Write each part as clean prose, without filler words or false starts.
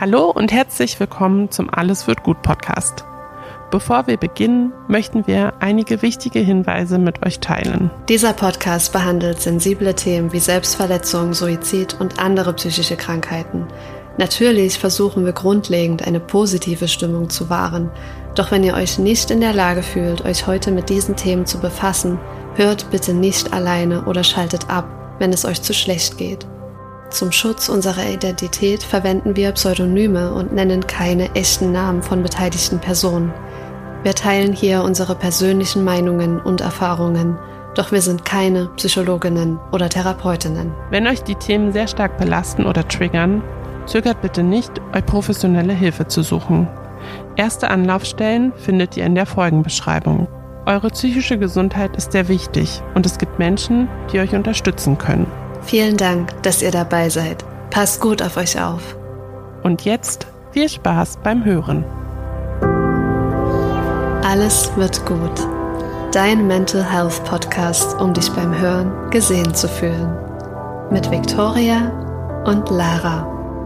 Hallo und herzlich willkommen zum Alles wird gut Podcast. Bevor wir beginnen, möchten wir einige wichtige Hinweise mit euch teilen. Dieser Podcast behandelt sensible Themen wie Selbstverletzung, Suizid und andere psychische Krankheiten. Natürlich versuchen wir grundlegend eine positive Stimmung zu wahren. Doch wenn ihr euch nicht in der Lage fühlt, euch heute mit diesen Themen zu befassen, hört bitte nicht alleine oder schaltet ab, wenn es euch zu schlecht geht. Zum Schutz unserer Identität verwenden wir Pseudonyme und nennen keine echten Namen von beteiligten Personen. Wir teilen hier unsere persönlichen Meinungen und Erfahrungen, doch wir sind keine Psychologinnen oder Therapeutinnen. Wenn euch die Themen sehr stark belasten oder triggern, zögert bitte nicht, euch professionelle Hilfe zu suchen. Erste Anlaufstellen findet ihr in der Folgenbeschreibung. Eure psychische Gesundheit ist sehr wichtig und es gibt Menschen, die euch unterstützen können. Vielen Dank, dass ihr dabei seid. Passt gut auf euch auf. Und jetzt viel Spaß beim Hören. Alles wird gut. Dein Mental Health Podcast, um dich beim Hören gesehen zu fühlen. Mit Victoria und Lara.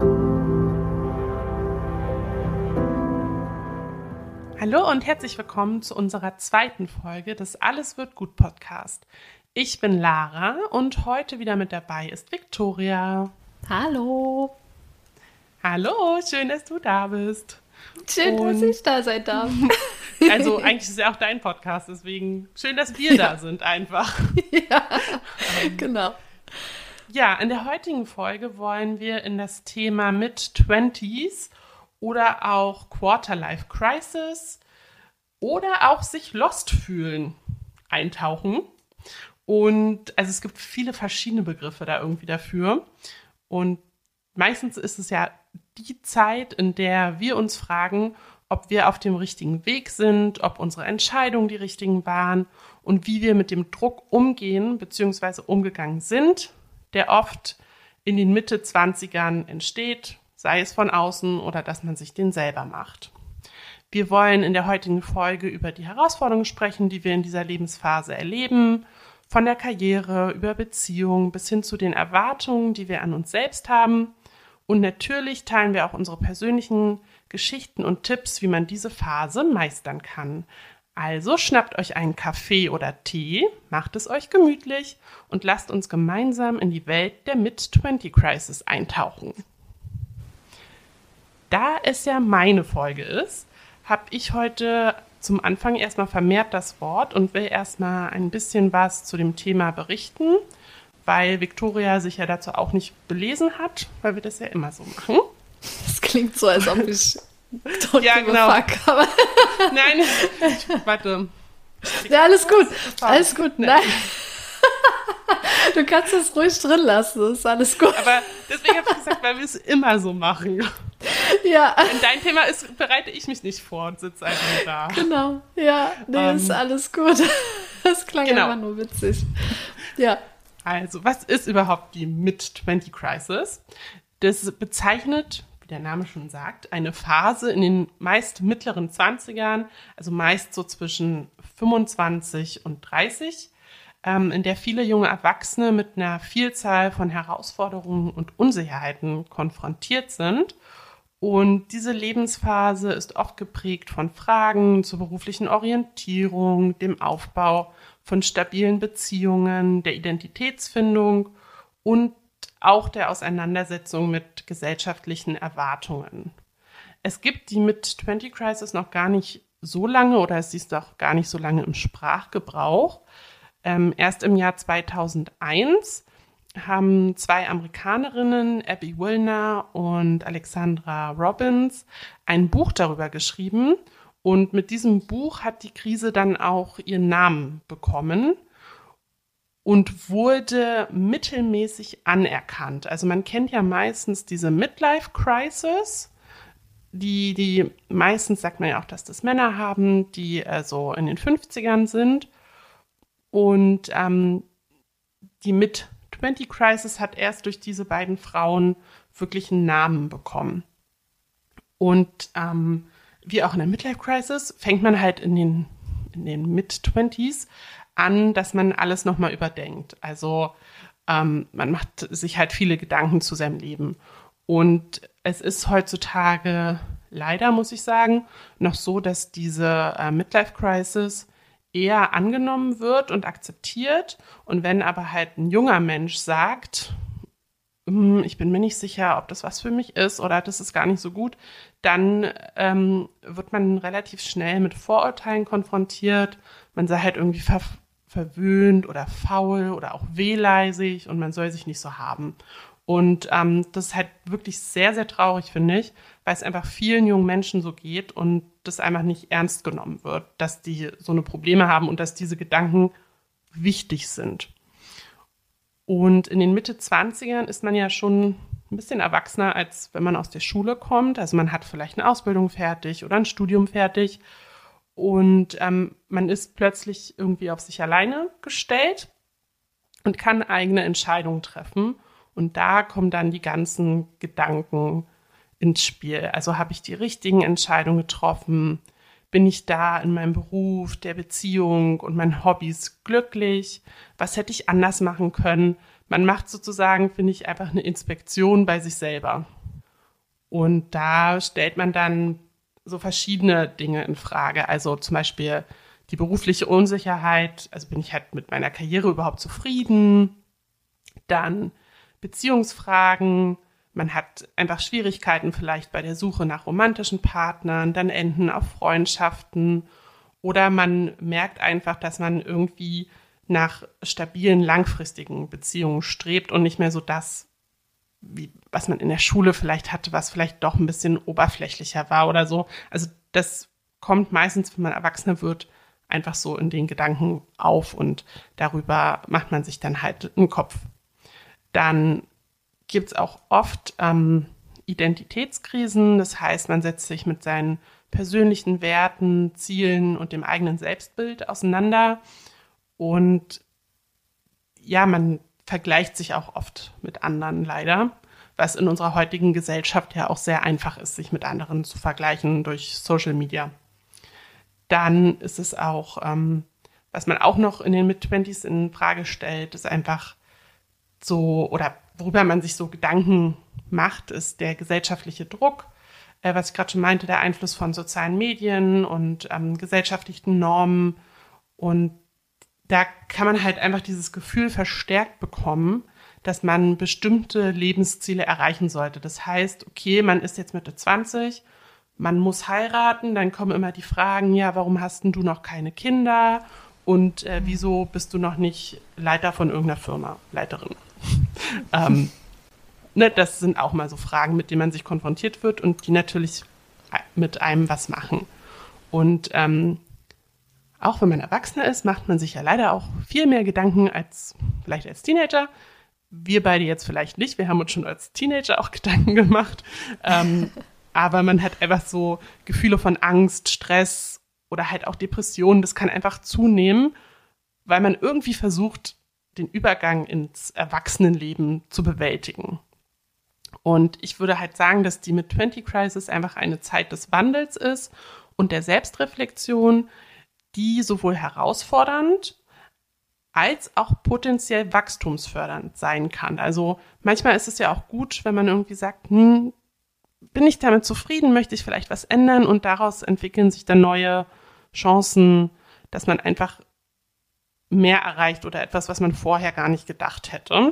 Hallo und herzlich willkommen zu unserer zweiten Folge des Alles wird gut Podcast. Ich bin Lara und heute wieder mit dabei ist Victoria. Hallo. Hallo, schön, dass du da bist. Schön, dass ich da sein darf. Also eigentlich ist es ja auch dein Podcast, deswegen schön, dass wir da sind einfach. Ja, genau. Ja, in der heutigen Folge wollen wir in das Thema Mid-20s oder auch Quarter-Life-Crisis oder auch sich lost fühlen eintauchen. Und also es gibt viele verschiedene Begriffe da irgendwie dafür. Und meistens ist es ja die Zeit, in der wir uns fragen, ob wir auf dem richtigen Weg sind, ob unsere Entscheidungen die richtigen waren und wie wir mit dem Druck umgehen bzw. umgegangen sind, der oft in den Mitte-20ern entsteht, sei es von außen oder dass man sich den selber macht. Wir wollen in der heutigen Folge über die Herausforderungen sprechen, die wir in dieser Lebensphase erleben, von der Karriere über Beziehungen bis hin zu den Erwartungen, die wir an uns selbst haben. Und natürlich teilen wir auch unsere persönlichen Geschichten und Tipps, wie man diese Phase meistern kann. Also schnappt euch einen Kaffee oder Tee, macht es euch gemütlich und lasst uns gemeinsam in die Welt der Mid-20 Crisis eintauchen. Da es ja meine Folge ist, habe ich heute zum Anfang erstmal vermehrt das Wort und will erstmal ein bisschen was zu dem Thema berichten, weil Victoria sich ja dazu auch nicht belesen hat, weil wir das ja immer so machen. Das klingt so, als ob ich tot ja, genau. Fuck habe. Nein, warte. Ja, alles gut. Alles gut. Nein. Du kannst es ruhig drin lassen, das ist alles gut. Aber deswegen habe ich gesagt, weil wir es immer so machen. Ja. Wenn dein Thema ist, bereite ich mich nicht vor und sitze einfach da. Genau, ja, nee, ist alles gut. Das klang einfach nur witzig. Ja. Also, was ist überhaupt die Mid-20 Crisis? Das bezeichnet, wie der Name schon sagt, eine Phase in den meist mittleren 20ern, also meist so zwischen 25 und 30, in der viele junge Erwachsene mit einer Vielzahl von Herausforderungen und Unsicherheiten konfrontiert sind. Und diese Lebensphase ist oft geprägt von Fragen zur beruflichen Orientierung, dem Aufbau von stabilen Beziehungen, der Identitätsfindung und auch der Auseinandersetzung mit gesellschaftlichen Erwartungen. Es gibt die Mid-20 Crisis noch gar nicht so lange oder es ist auch gar nicht so lange im Sprachgebrauch. Erst im Jahr 2001 haben zwei Amerikanerinnen, Abby Wilner und Alexandra Robbins, ein Buch darüber geschrieben. Und mit diesem Buch hat die Krise dann auch ihren Namen bekommen und wurde mittelmäßig anerkannt. Also man kennt ja meistens diese Midlife-Crisis, die meistens sagt man ja auch, dass das Männer haben, die so in den 50ern sind. Und die Mid-20 Crisis hat erst durch diese beiden Frauen wirklich einen Namen bekommen. Und wie auch in der Midlife Crisis fängt man halt in den Mid-20s an, dass man alles nochmal überdenkt. Also man macht sich halt viele Gedanken zu seinem Leben. Und es ist heutzutage leider, muss ich sagen, noch so, dass diese Midlife-Crisis eher angenommen wird und akzeptiert. Und wenn aber halt ein junger Mensch sagt, ich bin mir nicht sicher, ob das was für mich ist oder das ist gar nicht so gut, dann wird man relativ schnell mit Vorurteilen konfrontiert. Man sei halt irgendwie verwöhnt oder faul oder auch wehleisig und man soll sich nicht so haben. Und das ist halt wirklich sehr, sehr traurig, finde ich, weil es einfach vielen jungen Menschen so geht und das einfach nicht ernst genommen wird, dass die so eine Probleme haben und dass diese Gedanken wichtig sind. Und in den Mitte-20ern ist man ja schon ein bisschen erwachsener, als wenn man aus der Schule kommt. Also man hat vielleicht eine Ausbildung fertig oder ein Studium fertig und man ist plötzlich irgendwie auf sich alleine gestellt und kann eigene Entscheidungen treffen. Und da kommen dann die ganzen Gedanken ins Spiel. Also habe ich die richtigen Entscheidungen getroffen? Bin ich da in meinem Beruf, der Beziehung und meinen Hobbys glücklich? Was hätte ich anders machen können? Man macht sozusagen, finde ich, einfach eine Inspektion bei sich selber. Und da stellt man dann so verschiedene Dinge in Frage. Also zum Beispiel die berufliche Unsicherheit. Also bin ich halt mit meiner Karriere überhaupt zufrieden? Dann Beziehungsfragen. Man hat einfach Schwierigkeiten vielleicht bei der Suche nach romantischen Partnern, dann enden auf Freundschaften oder man merkt einfach, dass man irgendwie nach stabilen, langfristigen Beziehungen strebt und nicht mehr so das, was man in der Schule vielleicht hatte, was vielleicht doch ein bisschen oberflächlicher war oder so. Also das kommt meistens, wenn man erwachsener wird, einfach so in den Gedanken auf und darüber macht man sich dann halt einen Kopf. Dann gibt es auch oft Identitätskrisen. Das heißt, man setzt sich mit seinen persönlichen Werten, Zielen und dem eigenen Selbstbild auseinander. Und ja, man vergleicht sich auch oft mit anderen leider, was in unserer heutigen Gesellschaft ja auch sehr einfach ist, sich mit anderen zu vergleichen durch Social Media. Dann ist es auch, was man auch noch in den Mid-20s in Frage stellt, ist einfach so, oder worüber man sich so Gedanken macht, ist der gesellschaftliche Druck, was ich gerade schon meinte, der Einfluss von sozialen Medien und gesellschaftlichen Normen. Und da kann man halt einfach dieses Gefühl verstärkt bekommen, dass man bestimmte Lebensziele erreichen sollte. Das heißt, okay, man ist jetzt Mitte 20, man muss heiraten, dann kommen immer die Fragen, ja, warum hast denn du noch keine Kinder? Und wieso bist du noch nicht Leiter von irgendeiner Firma, Leiterin? Das sind auch mal so Fragen, mit denen man sich konfrontiert wird und die natürlich mit einem was machen. Und auch wenn man Erwachsener ist, macht man sich ja leider auch viel mehr Gedanken als vielleicht als Teenager. Wir beide jetzt vielleicht nicht, wir haben uns schon als Teenager auch Gedanken gemacht. Aber man hat einfach so Gefühle von Angst, Stress oder halt auch Depressionen. Das kann einfach zunehmen, weil man irgendwie versucht, den Übergang ins Erwachsenenleben zu bewältigen. Und ich würde halt sagen, dass die Mid-20 Crisis einfach eine Zeit des Wandels ist und der Selbstreflexion, die sowohl herausfordernd als auch potenziell wachstumsfördernd sein kann. Also manchmal ist es ja auch gut, wenn man irgendwie sagt, bin ich damit zufrieden, möchte ich vielleicht was ändern und daraus entwickeln sich dann neue Chancen, dass man einfach mehr erreicht oder etwas, was man vorher gar nicht gedacht hätte.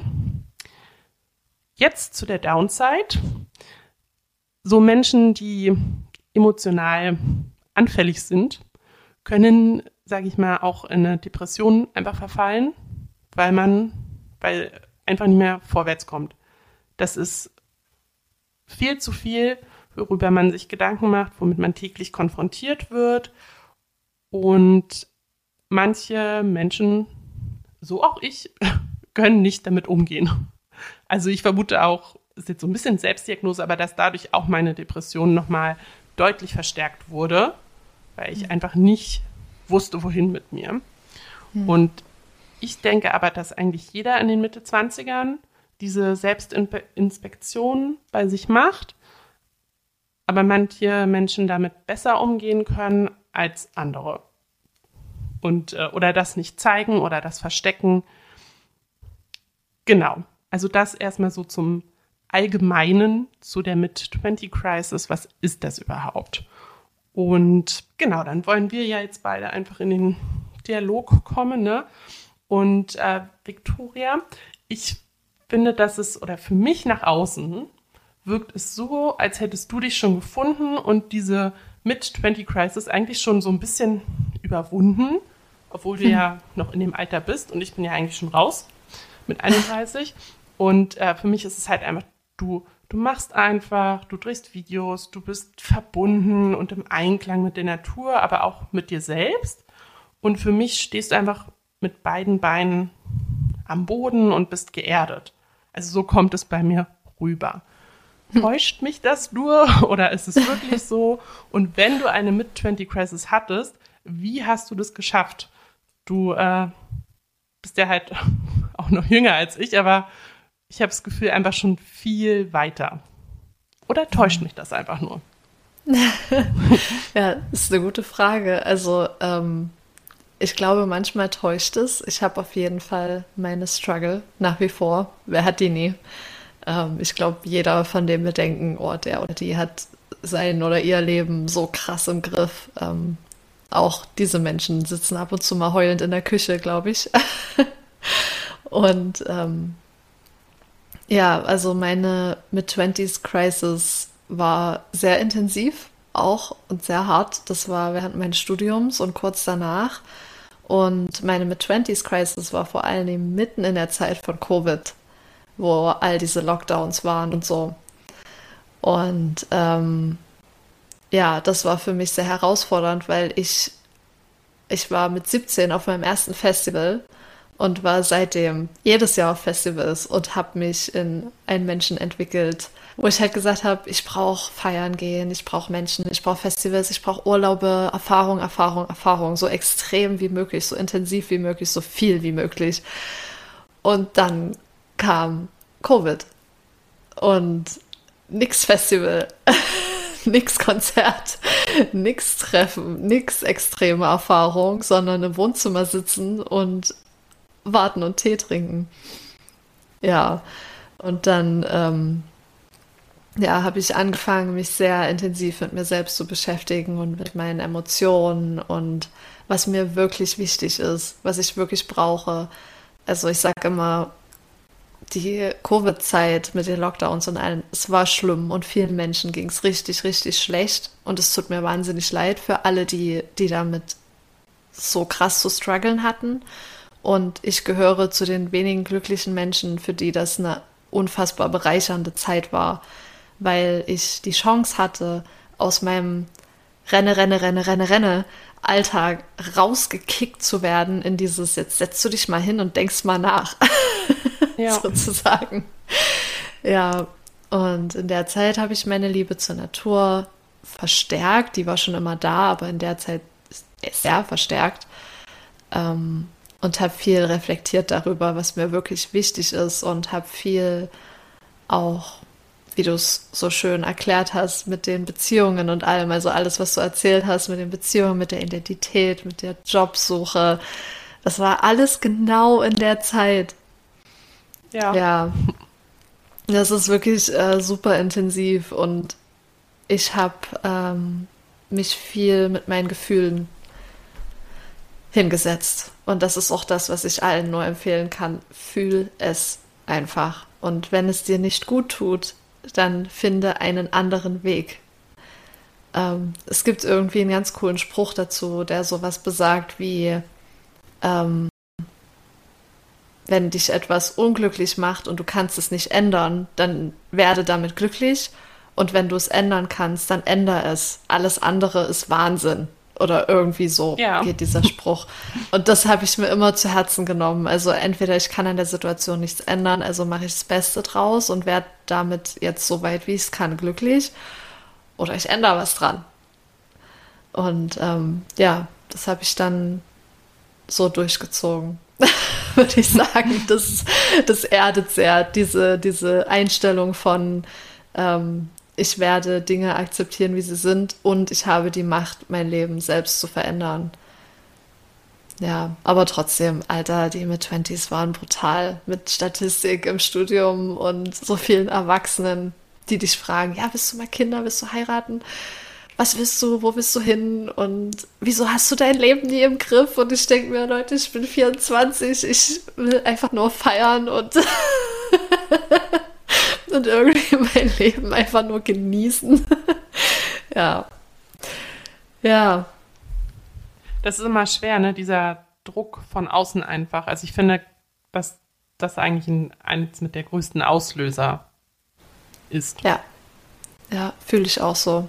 Jetzt zu der Downside. So Menschen, die emotional anfällig sind, können, sage ich mal, auch in eine Depression einfach verfallen, weil einfach nicht mehr vorwärts kommt. Das ist viel zu viel, worüber man sich Gedanken macht, womit man täglich konfrontiert wird. Und manche Menschen, so auch ich, können nicht damit umgehen. Also ich vermute auch, ist jetzt so ein bisschen Selbstdiagnose, aber dass dadurch auch meine Depression nochmal deutlich verstärkt wurde, weil ich einfach nicht wusste, wohin mit mir. Und ich denke aber, dass eigentlich jeder in den Mitte-20ern diese Selbstinspektion bei sich macht, aber manche Menschen damit besser umgehen können als andere. Und oder das nicht zeigen oder das verstecken. Genau. Also das erstmal so zum Allgemeinen zu der Mid-20-Crisis. Was ist das überhaupt? Und genau, dann wollen wir ja jetzt beide einfach in den Dialog kommen, ne? Und Victoria, ich finde, dass es, oder für mich nach außen, wirkt es so, als hättest du dich schon gefunden und diese Mid-20-Crisis eigentlich schon so ein bisschen überwunden, obwohl du ja noch in dem Alter bist und ich bin ja eigentlich schon raus mit 31. Und für mich ist es halt einfach, du machst einfach, du drehst Videos, du bist verbunden und im Einklang mit der Natur, aber auch mit dir selbst. Und für mich stehst du einfach mit beiden Beinen am Boden und bist geerdet. Also so kommt es bei mir rüber. Täuscht mich das nur oder ist es wirklich so? Und wenn du eine Mid-20-Crisis hattest, wie hast du das geschafft? Du bist ja halt auch noch jünger als ich, aber ich habe das Gefühl, einfach schon viel weiter. Oder täuscht mich das einfach nur? Ja, ist eine gute Frage. Also, ich glaube, manchmal täuscht es. Ich habe auf jeden Fall meine Struggle nach wie vor. Wer hat die nie? Ich glaube, jeder, von dem wir denken, oh, der oder die hat sein oder ihr Leben so krass im Griff. Auch diese Menschen sitzen ab und zu mal heulend in der Küche, glaube ich. Und ja, also meine Mid-20s-Crisis war sehr intensiv auch und sehr hart. Das war während meines Studiums und kurz danach. Und meine Mid-20s-Crisis war vor allen Dingen mitten in der Zeit von Covid, wo all diese Lockdowns waren und so. Und ja, das war für mich sehr herausfordernd, weil ich war mit 17 auf meinem ersten Festival und war seitdem jedes Jahr auf Festivals und habe mich in einen Menschen entwickelt, wo ich halt gesagt habe, ich brauche feiern gehen, ich brauche Menschen, ich brauche Festivals, ich brauche Urlaube, Erfahrung, Erfahrung, Erfahrung, so extrem wie möglich, so intensiv wie möglich, so viel wie möglich. Und dann kam Covid und nix Festival, nix Konzert, nix Treffen, nix extreme Erfahrung, sondern im Wohnzimmer sitzen und warten und Tee trinken. Ja, und dann ja, habe ich angefangen, mich sehr intensiv mit mir selbst zu beschäftigen und mit meinen Emotionen und was mir wirklich wichtig ist, was ich wirklich brauche. Also ich sage immer, die Covid-Zeit mit den Lockdowns und allem, es war schlimm und vielen Menschen ging es richtig, richtig schlecht und es tut mir wahnsinnig leid für alle, die damit so krass zu strugglen hatten. Und ich gehöre zu den wenigen glücklichen Menschen, für die das eine unfassbar bereichernde Zeit war, weil ich die Chance hatte, aus meinem Renne Alltag rausgekickt zu werden in dieses, jetzt setzt du dich mal hin und denkst mal nach, Ja. sozusagen. Ja, und in der Zeit habe ich meine Liebe zur Natur verstärkt, die war schon immer da, aber in der Zeit sehr verstärkt. Und habe viel reflektiert darüber, was mir wirklich wichtig ist und habe viel auch, wie du es so schön erklärt hast, mit den Beziehungen und allem, also alles, was du erzählt hast, mit den Beziehungen, mit der Identität, mit der Jobsuche, das war alles genau in der Zeit. Ja. Ja, das ist wirklich super intensiv und ich habe mich viel mit meinen Gefühlen hingesetzt. Und das ist auch das, was ich allen nur empfehlen kann. Fühl es einfach. Und wenn es dir nicht gut tut, dann finde einen anderen Weg. Es gibt irgendwie einen ganz coolen Spruch dazu, der sowas besagt wie, wenn dich etwas unglücklich macht und du kannst es nicht ändern, dann werde damit glücklich. Und wenn du es ändern kannst, dann ändere es. Alles andere ist Wahnsinn. Oder irgendwie so geht dieser Spruch. Und das habe ich mir immer zu Herzen genommen. Also entweder ich kann an der Situation nichts ändern, also mache ich das Beste draus und werde damit jetzt so weit, wie ich es kann, glücklich. Oder ich ändere was dran. Und ja, das habe ich dann so durchgezogen, würde ich sagen. Das erdet sehr, diese Einstellung von ich werde Dinge akzeptieren, wie sie sind und ich habe die Macht, mein Leben selbst zu verändern. Ja, aber trotzdem, Alter, die Mid-20s waren brutal mit Statistik im Studium und so vielen Erwachsenen, die dich fragen, ja, willst du mal Kinder, willst du heiraten? Was willst du, wo willst du hin und wieso hast du dein Leben nie im Griff? Und ich denke mir, Leute, ich bin 24, ich will einfach nur feiern und, und irgendwie mein Leben einfach nur genießen. Ja. Ja. Das ist immer schwer, ne? Dieser Druck von außen einfach. Also ich finde, dass das eigentlich eines mit der größten Auslöser ist. Ja. Ja, fühle ich auch so.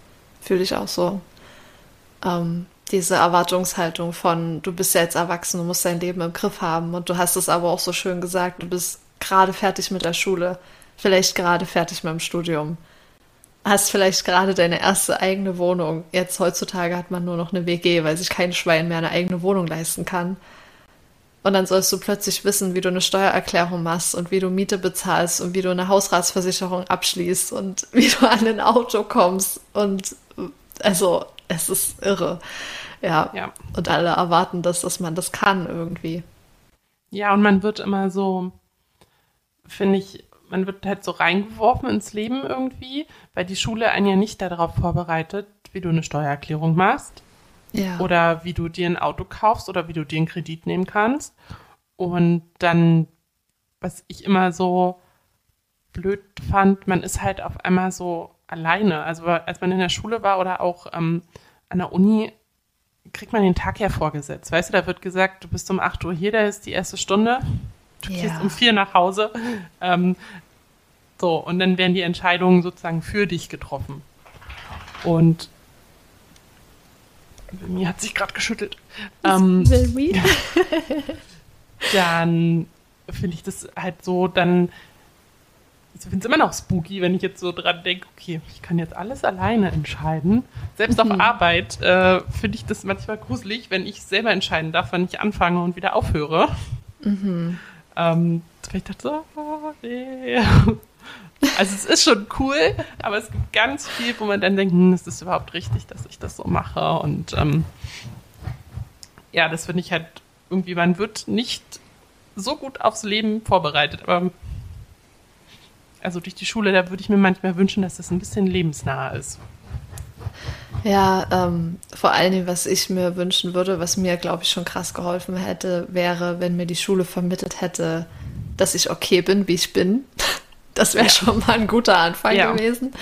Diese Erwartungshaltung von, du bist ja jetzt erwachsen, du musst dein Leben im Griff haben. Und du hast es aber auch so schön gesagt, du bist gerade fertig mit der Schule, vielleicht gerade fertig mit dem Studium, hast vielleicht gerade deine erste eigene Wohnung. Jetzt heutzutage hat man nur noch eine WG, weil sich kein Schwein mehr eine eigene Wohnung leisten kann. Und dann sollst du plötzlich wissen, wie du eine Steuererklärung machst und wie du Miete bezahlst und wie du eine Hausratsversicherung abschließt und wie du an ein Auto kommst. Und also, es ist irre. Ja. Und alle erwarten das, dass man das kann irgendwie. Ja, und man wird immer so, finde ich, man wird halt so reingeworfen ins Leben irgendwie, weil die Schule einen ja nicht darauf vorbereitet, wie du eine Steuererklärung machst. Ja. Oder wie du dir ein Auto kaufst oder wie du dir einen Kredit nehmen kannst. Und dann, was ich immer so blöd fand, man ist halt auf einmal so alleine. Also als man in der Schule war oder auch an der Uni, kriegt man den Tag ja vorgesetzt. Weißt du, da wird gesagt, du bist um 8 Uhr hier, da ist die erste Stunde. Du gehst um 4 nach Hause. So, und dann werden die Entscheidungen sozusagen für dich getroffen. Und mir hat sich gerade geschüttelt. Dann finde ich das halt so, ich finde es immer noch spooky, wenn ich jetzt so dran denke, okay, ich kann jetzt alles alleine entscheiden. Selbst auf Arbeit finde ich das manchmal gruselig, wenn ich selber entscheiden darf, wann ich anfange und wieder aufhöre. Ich dachte so, nee. Also es ist schon cool, aber es gibt ganz viel, wo man dann denkt, ist das überhaupt richtig, dass ich das so mache? Und ja, das finde ich halt irgendwie, man wird nicht so gut aufs Leben vorbereitet. Aber also durch die Schule, da würde ich mir manchmal wünschen, dass das ein bisschen lebensnah ist. Ja, vor allen Dingen, was ich mir wünschen würde, was mir, glaube ich, schon krass geholfen hätte, wäre, wenn mir die Schule vermittelt hätte, dass ich okay bin, wie ich bin. Das wäre schon mal ein guter Anfang gewesen.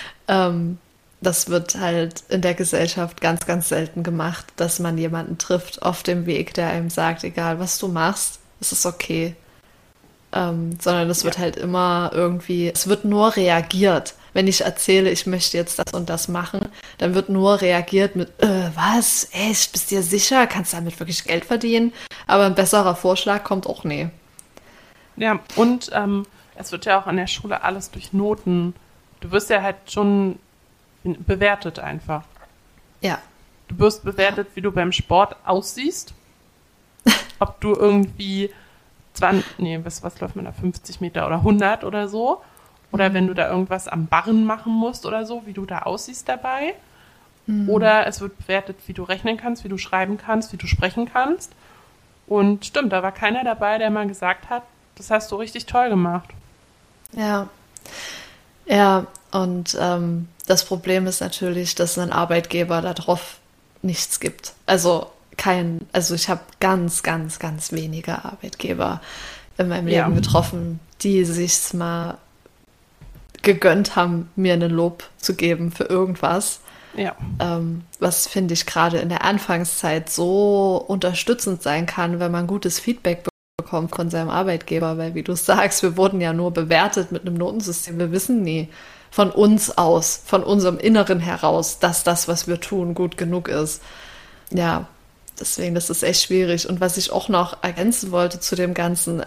Das wird halt in der Gesellschaft ganz, ganz selten gemacht, dass man jemanden trifft auf dem Weg, der einem sagt, egal was du machst, es ist okay. Sondern es wird halt immer irgendwie, es wird nur reagiert. Wenn ich erzähle, ich möchte jetzt das und das machen, dann wird nur reagiert mit, was? Echt? Bist du dir sicher? Kannst du damit wirklich Geld verdienen? Aber ein besserer Vorschlag kommt auch nie. Ja, und es wird ja auch an der Schule alles durch Noten. Du wirst ja halt schon bewertet einfach. Ja. Du wirst bewertet, wie du beim Sport aussiehst. Ob du irgendwie was läuft man da, 50 Meter oder 100 oder so. Oder wenn du da irgendwas am Barren machen musst oder so, wie du da aussiehst dabei. Oder es wird bewertet, wie du rechnen kannst, wie du schreiben kannst, wie du sprechen kannst. Und stimmt, da war keiner dabei, der mal gesagt hat, das hast du richtig toll gemacht. Ja. Ja, und das Problem ist natürlich, dass ein Arbeitgeber darauf nichts gibt. Also ich habe ganz, ganz, ganz wenige Arbeitgeber in meinem Leben getroffen, die sich's mal gegönnt haben, mir ein Lob zu geben für irgendwas. Ja. Was, finde ich, gerade in der Anfangszeit so unterstützend sein kann, wenn man gutes Feedback bekommt von seinem Arbeitgeber, weil, wie du sagst, wir wurden ja nur bewertet mit einem Notensystem. Wir wissen nie von uns aus, von unserem Inneren heraus, dass das, was wir tun, gut genug ist. Ja, deswegen, das ist echt schwierig. Und was ich auch noch ergänzen wollte zu dem Ganzen,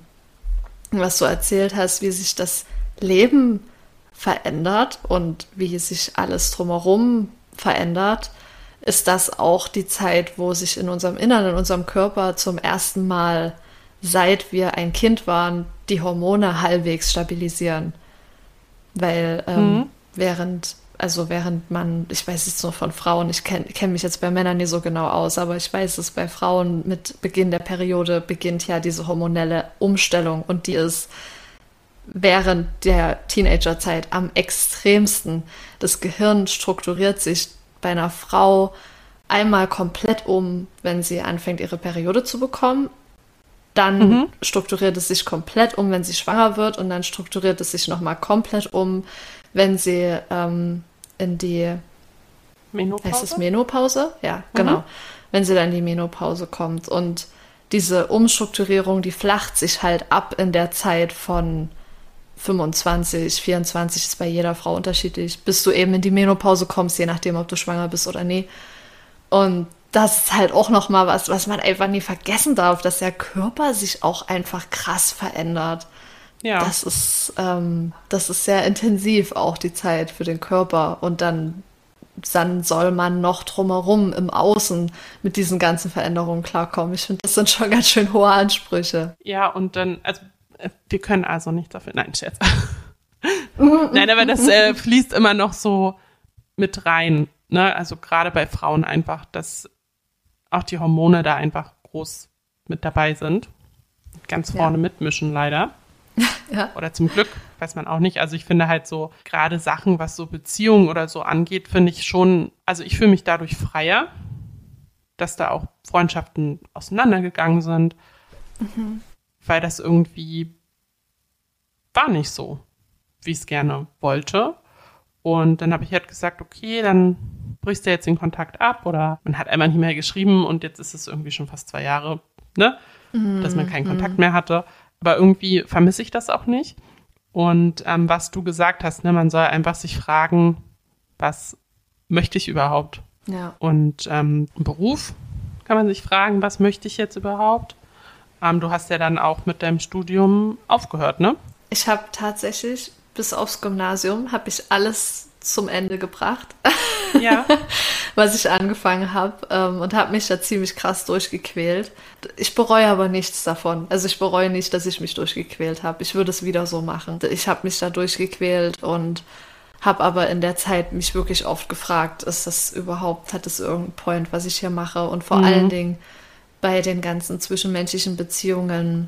was du erzählt hast, wie sich das Leben verändert und wie sich alles drumherum verändert, ist das auch die Zeit, wo sich in unserem Inneren, in unserem Körper zum ersten Mal, seit wir ein Kind waren, die Hormone halbwegs stabilisieren. Weil während also während man, ich weiß es nur von Frauen, ich kenn mich jetzt bei Männern nicht so genau aus, aber ich weiß es, bei Frauen mit Beginn der Periode beginnt ja diese hormonelle Umstellung und die ist während der Teenagerzeit am extremsten. Das Gehirn strukturiert sich bei einer Frau einmal komplett um, wenn sie anfängt, ihre Periode zu bekommen. Dann strukturiert es sich komplett um, wenn sie schwanger wird. Und dann strukturiert es sich nochmal komplett um, wenn sie in die Menopause? Heißt es Menopause? Ja, genau. Wenn sie dann in die Menopause kommt. Und diese Umstrukturierung, die flacht sich halt ab in der Zeit von 25, 24 ist bei jeder Frau unterschiedlich, bis du eben in die Menopause kommst, je nachdem, ob du schwanger bist oder nie. Und das ist halt auch nochmal was man einfach nie vergessen darf, dass der Körper sich auch einfach krass verändert. Ja. Das ist sehr intensiv auch die Zeit für den Körper. Und dann soll man noch drumherum im Außen mit diesen ganzen Veränderungen klarkommen. Ich finde, das sind schon ganz schön hohe Ansprüche. Ja, und dann, also wir können also nicht dafür, nein, Scherz. Nein, aber das fließt immer noch so mit rein, ne? Also gerade bei Frauen einfach, dass auch die Hormone da einfach groß mit dabei sind. Ganz vorne mitmischen leider. Ja. Oder zum Glück, weiß man auch nicht. Also ich finde halt so, gerade Sachen, was so Beziehungen oder so angeht, finde ich schon, also ich fühle mich dadurch freier, dass da auch Freundschaften auseinandergegangen sind. Weil das irgendwie war nicht so, wie ich es gerne wollte. Und dann habe ich halt gesagt, okay, dann brichst du jetzt den Kontakt ab oder man hat einmal nicht mehr geschrieben und jetzt ist es irgendwie schon fast 2 Jahre, ne, dass man keinen Kontakt mehr hatte. Aber irgendwie vermisse ich das auch nicht. Und was du gesagt hast, ne, man soll einfach sich fragen, was möchte ich überhaupt? Ja. Und Beruf kann man sich fragen, was möchte ich jetzt überhaupt? Du hast ja dann auch mit deinem Studium aufgehört, ne? Ich habe tatsächlich, bis aufs Gymnasium, habe ich alles zum Ende gebracht, Ja. was ich angefangen habe und habe mich da ziemlich krass durchgequält. Ich bereue aber nichts davon. Also ich bereue nicht, dass ich mich durchgequält habe. Ich würde es wieder so machen. Ich habe mich da durchgequält und habe aber in der Zeit mich wirklich oft gefragt, ist das überhaupt, hat das irgendeinen Point, was ich hier mache? Und vor allen Dingen bei den ganzen zwischenmenschlichen Beziehungen.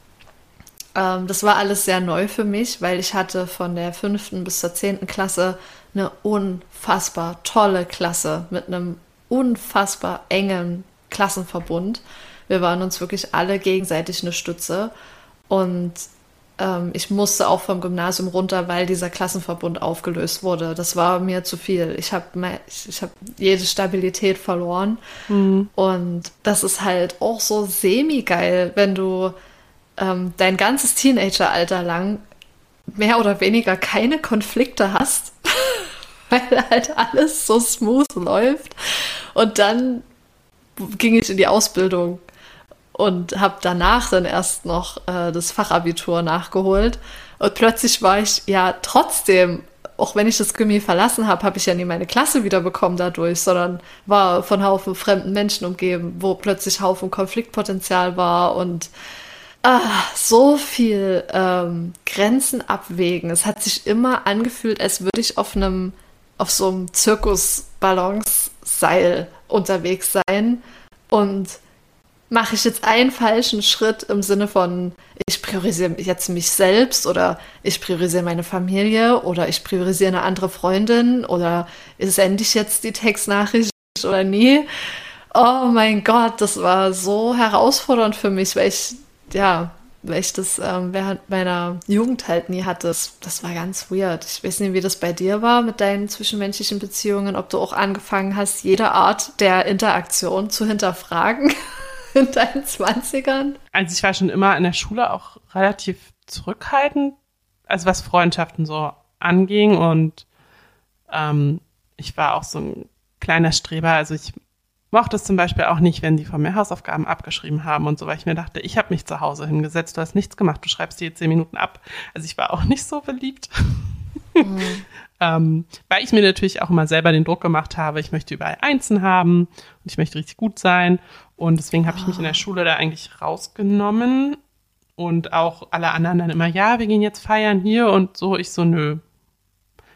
Das war alles sehr neu für mich, weil ich hatte von der 5. bis zur 10. Klasse eine unfassbar tolle Klasse mit einem unfassbar engen Klassenverbund. Wir waren uns wirklich alle gegenseitig eine Stütze und ich musste auch vom Gymnasium runter, weil dieser Klassenverbund aufgelöst wurde. Das war mir zu viel. Ich hab jede Stabilität verloren. Und das ist halt auch so semi-geil, wenn du dein ganzes Teenageralter lang mehr oder weniger keine Konflikte hast, weil halt alles so smooth läuft. Und dann ging ich in die Ausbildung und habe danach dann erst noch das Fachabitur nachgeholt. Und plötzlich war ich ja trotzdem, auch wenn ich das Gymi verlassen habe, habe ich ja nie meine Klasse wiederbekommen dadurch, sondern war von Haufen fremden Menschen umgeben, wo plötzlich Haufen Konfliktpotenzial war und so viel Grenzen abwägen. Es hat sich immer angefühlt, als würde ich auf so einem Zirkusbalancseil unterwegs sein und mache ich jetzt einen falschen Schritt im Sinne von, ich priorisiere jetzt mich selbst oder ich priorisiere meine Familie oder ich priorisiere eine andere Freundin oder sende ich jetzt die Textnachricht oder nie? Oh mein Gott, das war so herausfordernd für mich, weil ich das während meiner Jugend halt nie hatte. Das war ganz weird. Ich weiß nicht, wie das bei dir war mit deinen zwischenmenschlichen Beziehungen, ob du auch angefangen hast, jede Art der Interaktion zu hinterfragen in deinen 20ern. Also ich war schon immer in der Schule auch relativ zurückhaltend, also was Freundschaften so anging und ich war auch so ein kleiner Streber, also ich mochte es zum Beispiel auch nicht, wenn die von mir Hausaufgaben abgeschrieben haben und so, weil ich mir dachte, ich habe mich zu Hause hingesetzt, du hast nichts gemacht, du schreibst die 10 Minuten ab. Also ich war auch nicht so beliebt. Weil ich mir natürlich auch immer selber den Druck gemacht habe, ich möchte überall Einsen haben und ich möchte richtig gut sein. Und deswegen habe ich mich in der Schule da eigentlich rausgenommen und auch alle anderen dann immer, ja, wir gehen jetzt feiern hier und so. Ich so, nö,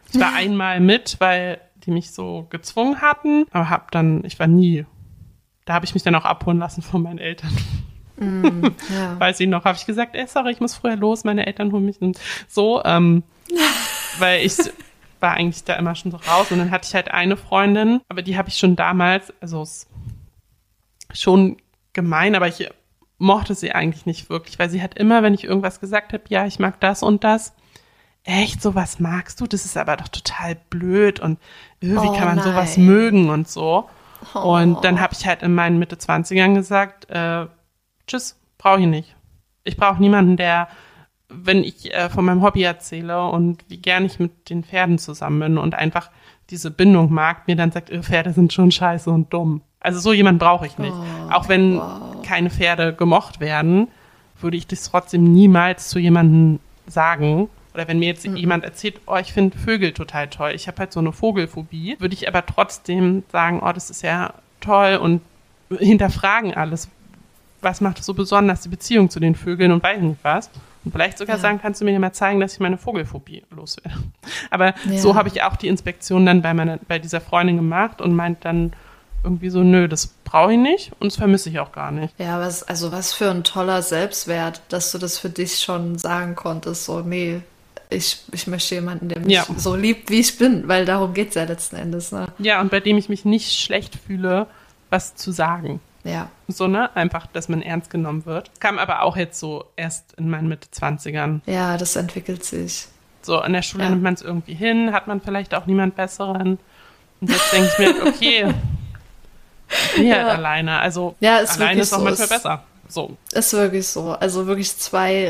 Ich war einmal mit, weil die mich so gezwungen hatten, aber da habe ich mich dann auch abholen lassen von meinen Eltern. Ja. Weiß ich noch, habe ich gesagt, sorry, ich muss früher los, meine Eltern holen mich und so, weil ich war eigentlich da immer schon so raus und dann hatte ich halt eine Freundin, aber die habe ich schon damals, also ist schon gemein, aber ich mochte sie eigentlich nicht wirklich, weil sie hat immer, wenn ich irgendwas gesagt habe, ja, ich mag das und das, echt, sowas magst du? Das ist aber doch total blöd und wie kann man sowas mögen und so. Und dann habe ich halt in meinen Mitte 20ern gesagt, tschüss, brauche ich nicht. Ich brauche niemanden, der, wenn ich von meinem Hobby erzähle und wie gern ich mit den Pferden zusammen bin und einfach diese Bindung mag, mir dann sagt, Pferde sind schon scheiße und dumm. Also so jemanden brauche ich nicht. Auch wenn keine Pferde gemocht werden, würde ich das trotzdem niemals zu jemandem sagen. Oder wenn mir jetzt jemand erzählt, ich finde Vögel total toll, ich habe halt so eine Vogelphobie, würde ich aber trotzdem sagen, das ist ja toll und hinterfragen alles. Was macht es so besonders, die Beziehung zu den Vögeln und weiß nicht was. Und vielleicht sogar sagen, kannst du mir mal zeigen, dass ich meine Vogelphobie loswerde. Aber so habe ich auch die Inspektion dann bei dieser Freundin gemacht und meint dann irgendwie so, nö, das brauche ich nicht und das vermisse ich auch gar nicht. Ja, was für ein toller Selbstwert, dass du das für dich schon sagen konntest, so, nee, ich möchte jemanden, der mich so liebt, wie ich bin, weil darum geht es ja letzten Endes. Ne? Ja, und bei dem ich mich nicht schlecht fühle, was zu sagen. Ja. So, ne? Einfach, dass man ernst genommen wird. Kam aber auch jetzt so erst in meinen Mitte 20ern. Ja, das entwickelt sich. So, an der Schule nimmt man es irgendwie hin, hat man vielleicht auch niemand Besseren. Und jetzt denke ich mir, okay, ich bin halt alleine. Also alleine ist auch manchmal besser. So. Ist wirklich so. Also wirklich zwei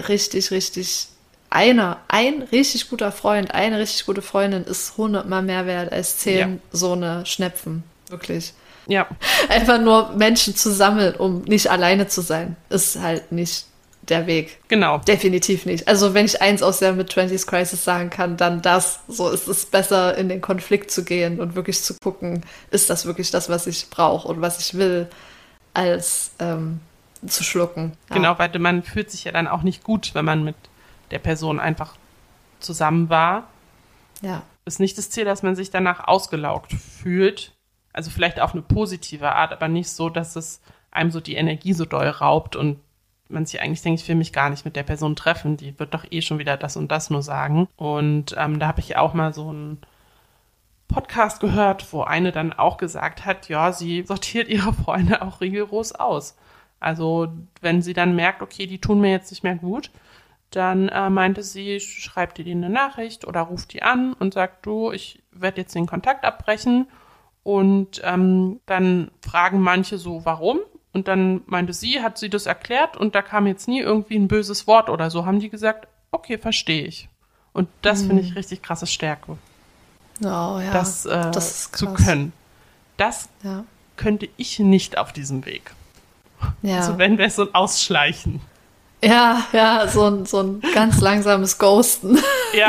ein richtig guter Freund, eine richtig gute Freundin ist 100-mal mehr wert als 10 so eine Schnepfen. Wirklich. Ja. Einfach nur Menschen zu sammeln, um nicht alleine zu sein, ist halt nicht der Weg. Genau. Definitiv nicht. Also wenn ich eins aus der Mid-20s Crisis sagen kann, dann das. So ist es besser, in den Konflikt zu gehen und wirklich zu gucken, ist das wirklich das, was ich brauche und was ich will, als zu schlucken. Ja. Genau, weil man fühlt sich ja dann auch nicht gut, wenn man mit der Person einfach zusammen war. Ja. Ist nicht das Ziel, dass man sich danach ausgelaugt fühlt. Also vielleicht auf eine positive Art, aber nicht so, dass es einem so die Energie so doll raubt und man sich eigentlich denkt, ich will mich gar nicht mit der Person treffen, die wird doch schon wieder das und das nur sagen. Und da habe ich auch mal so einen Podcast gehört, wo eine dann auch gesagt hat, ja, sie sortiert ihre Freunde auch rigoros aus. Also wenn sie dann merkt, okay, die tun mir jetzt nicht mehr gut, dann meinte sie, schreibt ihr eine Nachricht oder ruft die an und sagt, du, ich werde jetzt den Kontakt abbrechen. Und dann fragen manche so, warum? Und dann meinte sie, hat sie das erklärt und da kam jetzt nie irgendwie ein böses Wort oder so. Haben die gesagt, okay, verstehe ich. Und das finde ich richtig krasse Stärke. Oh, ja. Das zu können. Das könnte ich nicht auf diesem Weg. Ja. Also wenn wir so ein Ausschleichen. Ja, so ein ganz langsames Ghosten. Ja.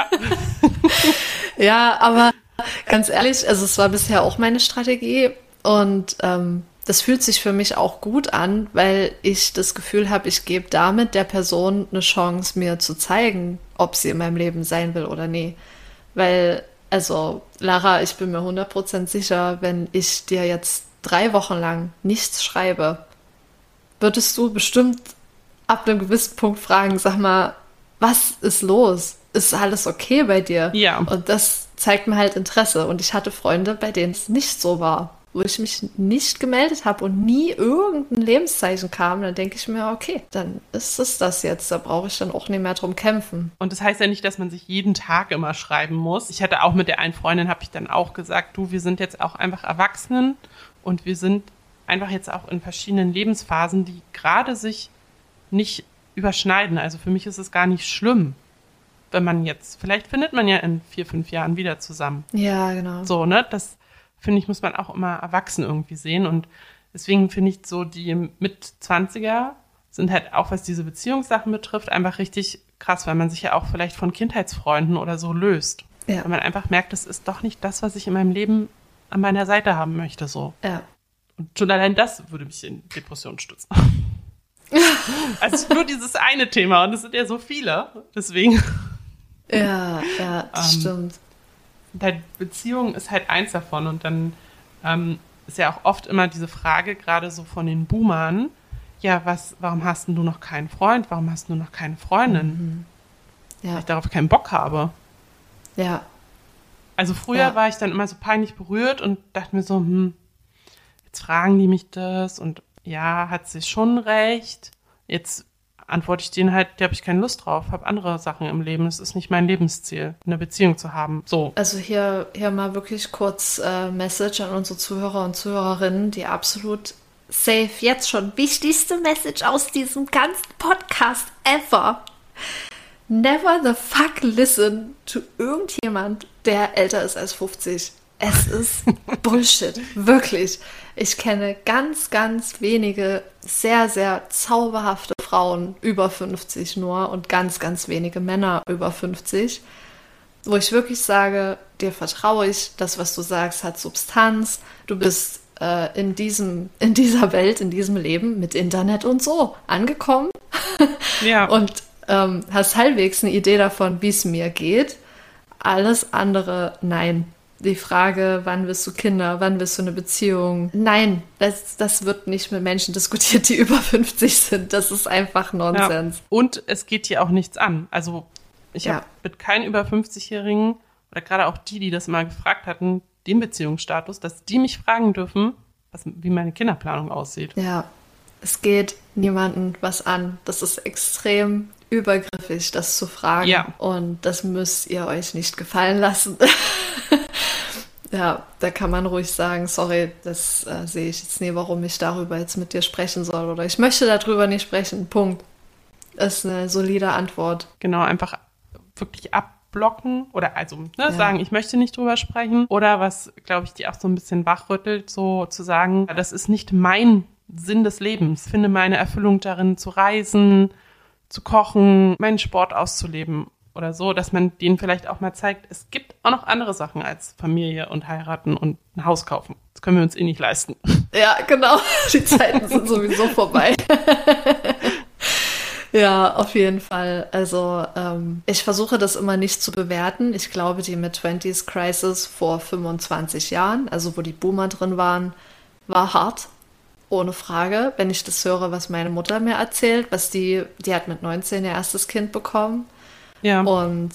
Ja, aber ganz ehrlich, also es war bisher auch meine Strategie und das fühlt sich für mich auch gut an, weil ich das Gefühl habe, ich gebe damit der Person eine Chance, mir zu zeigen, ob sie in meinem Leben sein will oder nee. Weil, also Lara, ich bin mir 100% sicher, wenn ich dir jetzt 3 Wochen lang nichts schreibe, würdest du bestimmt ab einem gewissen Punkt fragen, sag mal, was ist los? Ist alles okay bei dir? Ja. Und das zeigt mir halt Interesse. Und ich hatte Freunde, bei denen es nicht so war, wo ich mich nicht gemeldet habe und nie irgendein Lebenszeichen kam. Dann denke ich mir, okay, dann ist es das jetzt. Da brauche ich dann auch nicht mehr drum kämpfen. Und das heißt ja nicht, dass man sich jeden Tag immer schreiben muss. Ich hatte auch mit der einen Freundin, habe ich dann auch gesagt, du, wir sind jetzt auch einfach Erwachsenen und wir sind einfach jetzt auch in verschiedenen Lebensphasen, die gerade sich nicht überschneiden. Also für mich ist es gar nicht schlimm, wenn man jetzt, vielleicht findet man ja in 4-5 Jahren wieder zusammen. Ja, genau. So, ne, das finde ich, muss man auch immer erwachsen irgendwie sehen und deswegen finde ich so, die Mit-20er sind halt auch, was diese Beziehungssachen betrifft, einfach richtig krass, weil man sich ja auch vielleicht von Kindheitsfreunden oder so löst. Ja. Weil man einfach merkt, das ist doch nicht das, was ich in meinem Leben an meiner Seite haben möchte, so. Ja. Und schon allein das würde mich in Depressionen stützen. Also nur dieses eine Thema und es sind ja so viele, deswegen. Ja, das stimmt. deine Beziehung ist halt eins davon. Und dann ist ja auch oft immer diese Frage, gerade so von den Boomern, ja, warum hast denn du noch keinen Freund? Warum hast du noch keine Freundin? Ja. Weil ich darauf keinen Bock habe. Ja. Also früher war ich dann immer so peinlich berührt und dachte mir so, jetzt fragen die mich das und ja, hat sie schon recht. Jetzt antworte ich denen halt, da habe ich keine Lust drauf, habe andere Sachen im Leben. Es ist nicht mein Lebensziel, eine Beziehung zu haben. So. Also hier mal wirklich kurz Message an unsere Zuhörer und Zuhörerinnen, die absolut safe jetzt schon wichtigste Message aus diesem ganzen Podcast ever. Never the fuck listen to irgendjemand, der älter ist als 50. Es ist Bullshit, wirklich. Ich kenne ganz, ganz wenige sehr, sehr zauberhafte Frauen über 50 nur und ganz, ganz wenige Männer über 50, wo ich wirklich sage, dir vertraue ich, das, was du sagst, hat Substanz, du bist in dieser Welt, in diesem Leben mit Internet und so angekommen. Ja. Und hast halbwegs eine Idee davon, wie es mir geht. Alles andere, nein. Die Frage, wann willst du Kinder, wann willst du eine Beziehung? Nein, das wird nicht mit Menschen diskutiert, die über 50 sind. Das ist einfach Nonsens. Ja. Und es geht dir auch nichts an. Also ich habe mit keinem über 50-Jährigen oder gerade auch die das mal gefragt hatten, den Beziehungsstatus, dass die mich fragen dürfen, wie meine Kinderplanung aussieht. Ja, es geht niemandem was an. Das ist extrem übergriffig, das zu fragen. Ja. Und das müsst ihr euch nicht gefallen lassen. Ja, da kann man ruhig sagen, sorry, das sehe ich jetzt nie, warum ich darüber jetzt mit dir sprechen soll. Oder ich möchte darüber nicht sprechen, Punkt. Das ist eine solide Antwort. Genau, einfach wirklich abblocken oder sagen, ich möchte nicht drüber sprechen. Oder was, glaube ich, die auch so ein bisschen wachrüttelt, so zu sagen, das ist nicht mein Sinn des Lebens. Finde meine Erfüllung darin, zu reisen, zu kochen, meinen Sport auszuleben oder so, dass man denen vielleicht auch mal zeigt, es gibt auch noch andere Sachen als Familie und heiraten und ein Haus kaufen. Das können wir uns nicht leisten. Ja, genau. Die Zeiten sind sowieso vorbei. Ja, auf jeden Fall. Also ich versuche das immer nicht zu bewerten. Ich glaube, die Mid-20s-Crisis vor 25 Jahren, also wo die Boomer drin waren, war hart. Ohne Frage. Wenn ich das höre, was meine Mutter mir erzählt, die hat mit 19 ihr erstes Kind bekommen. Ja. Und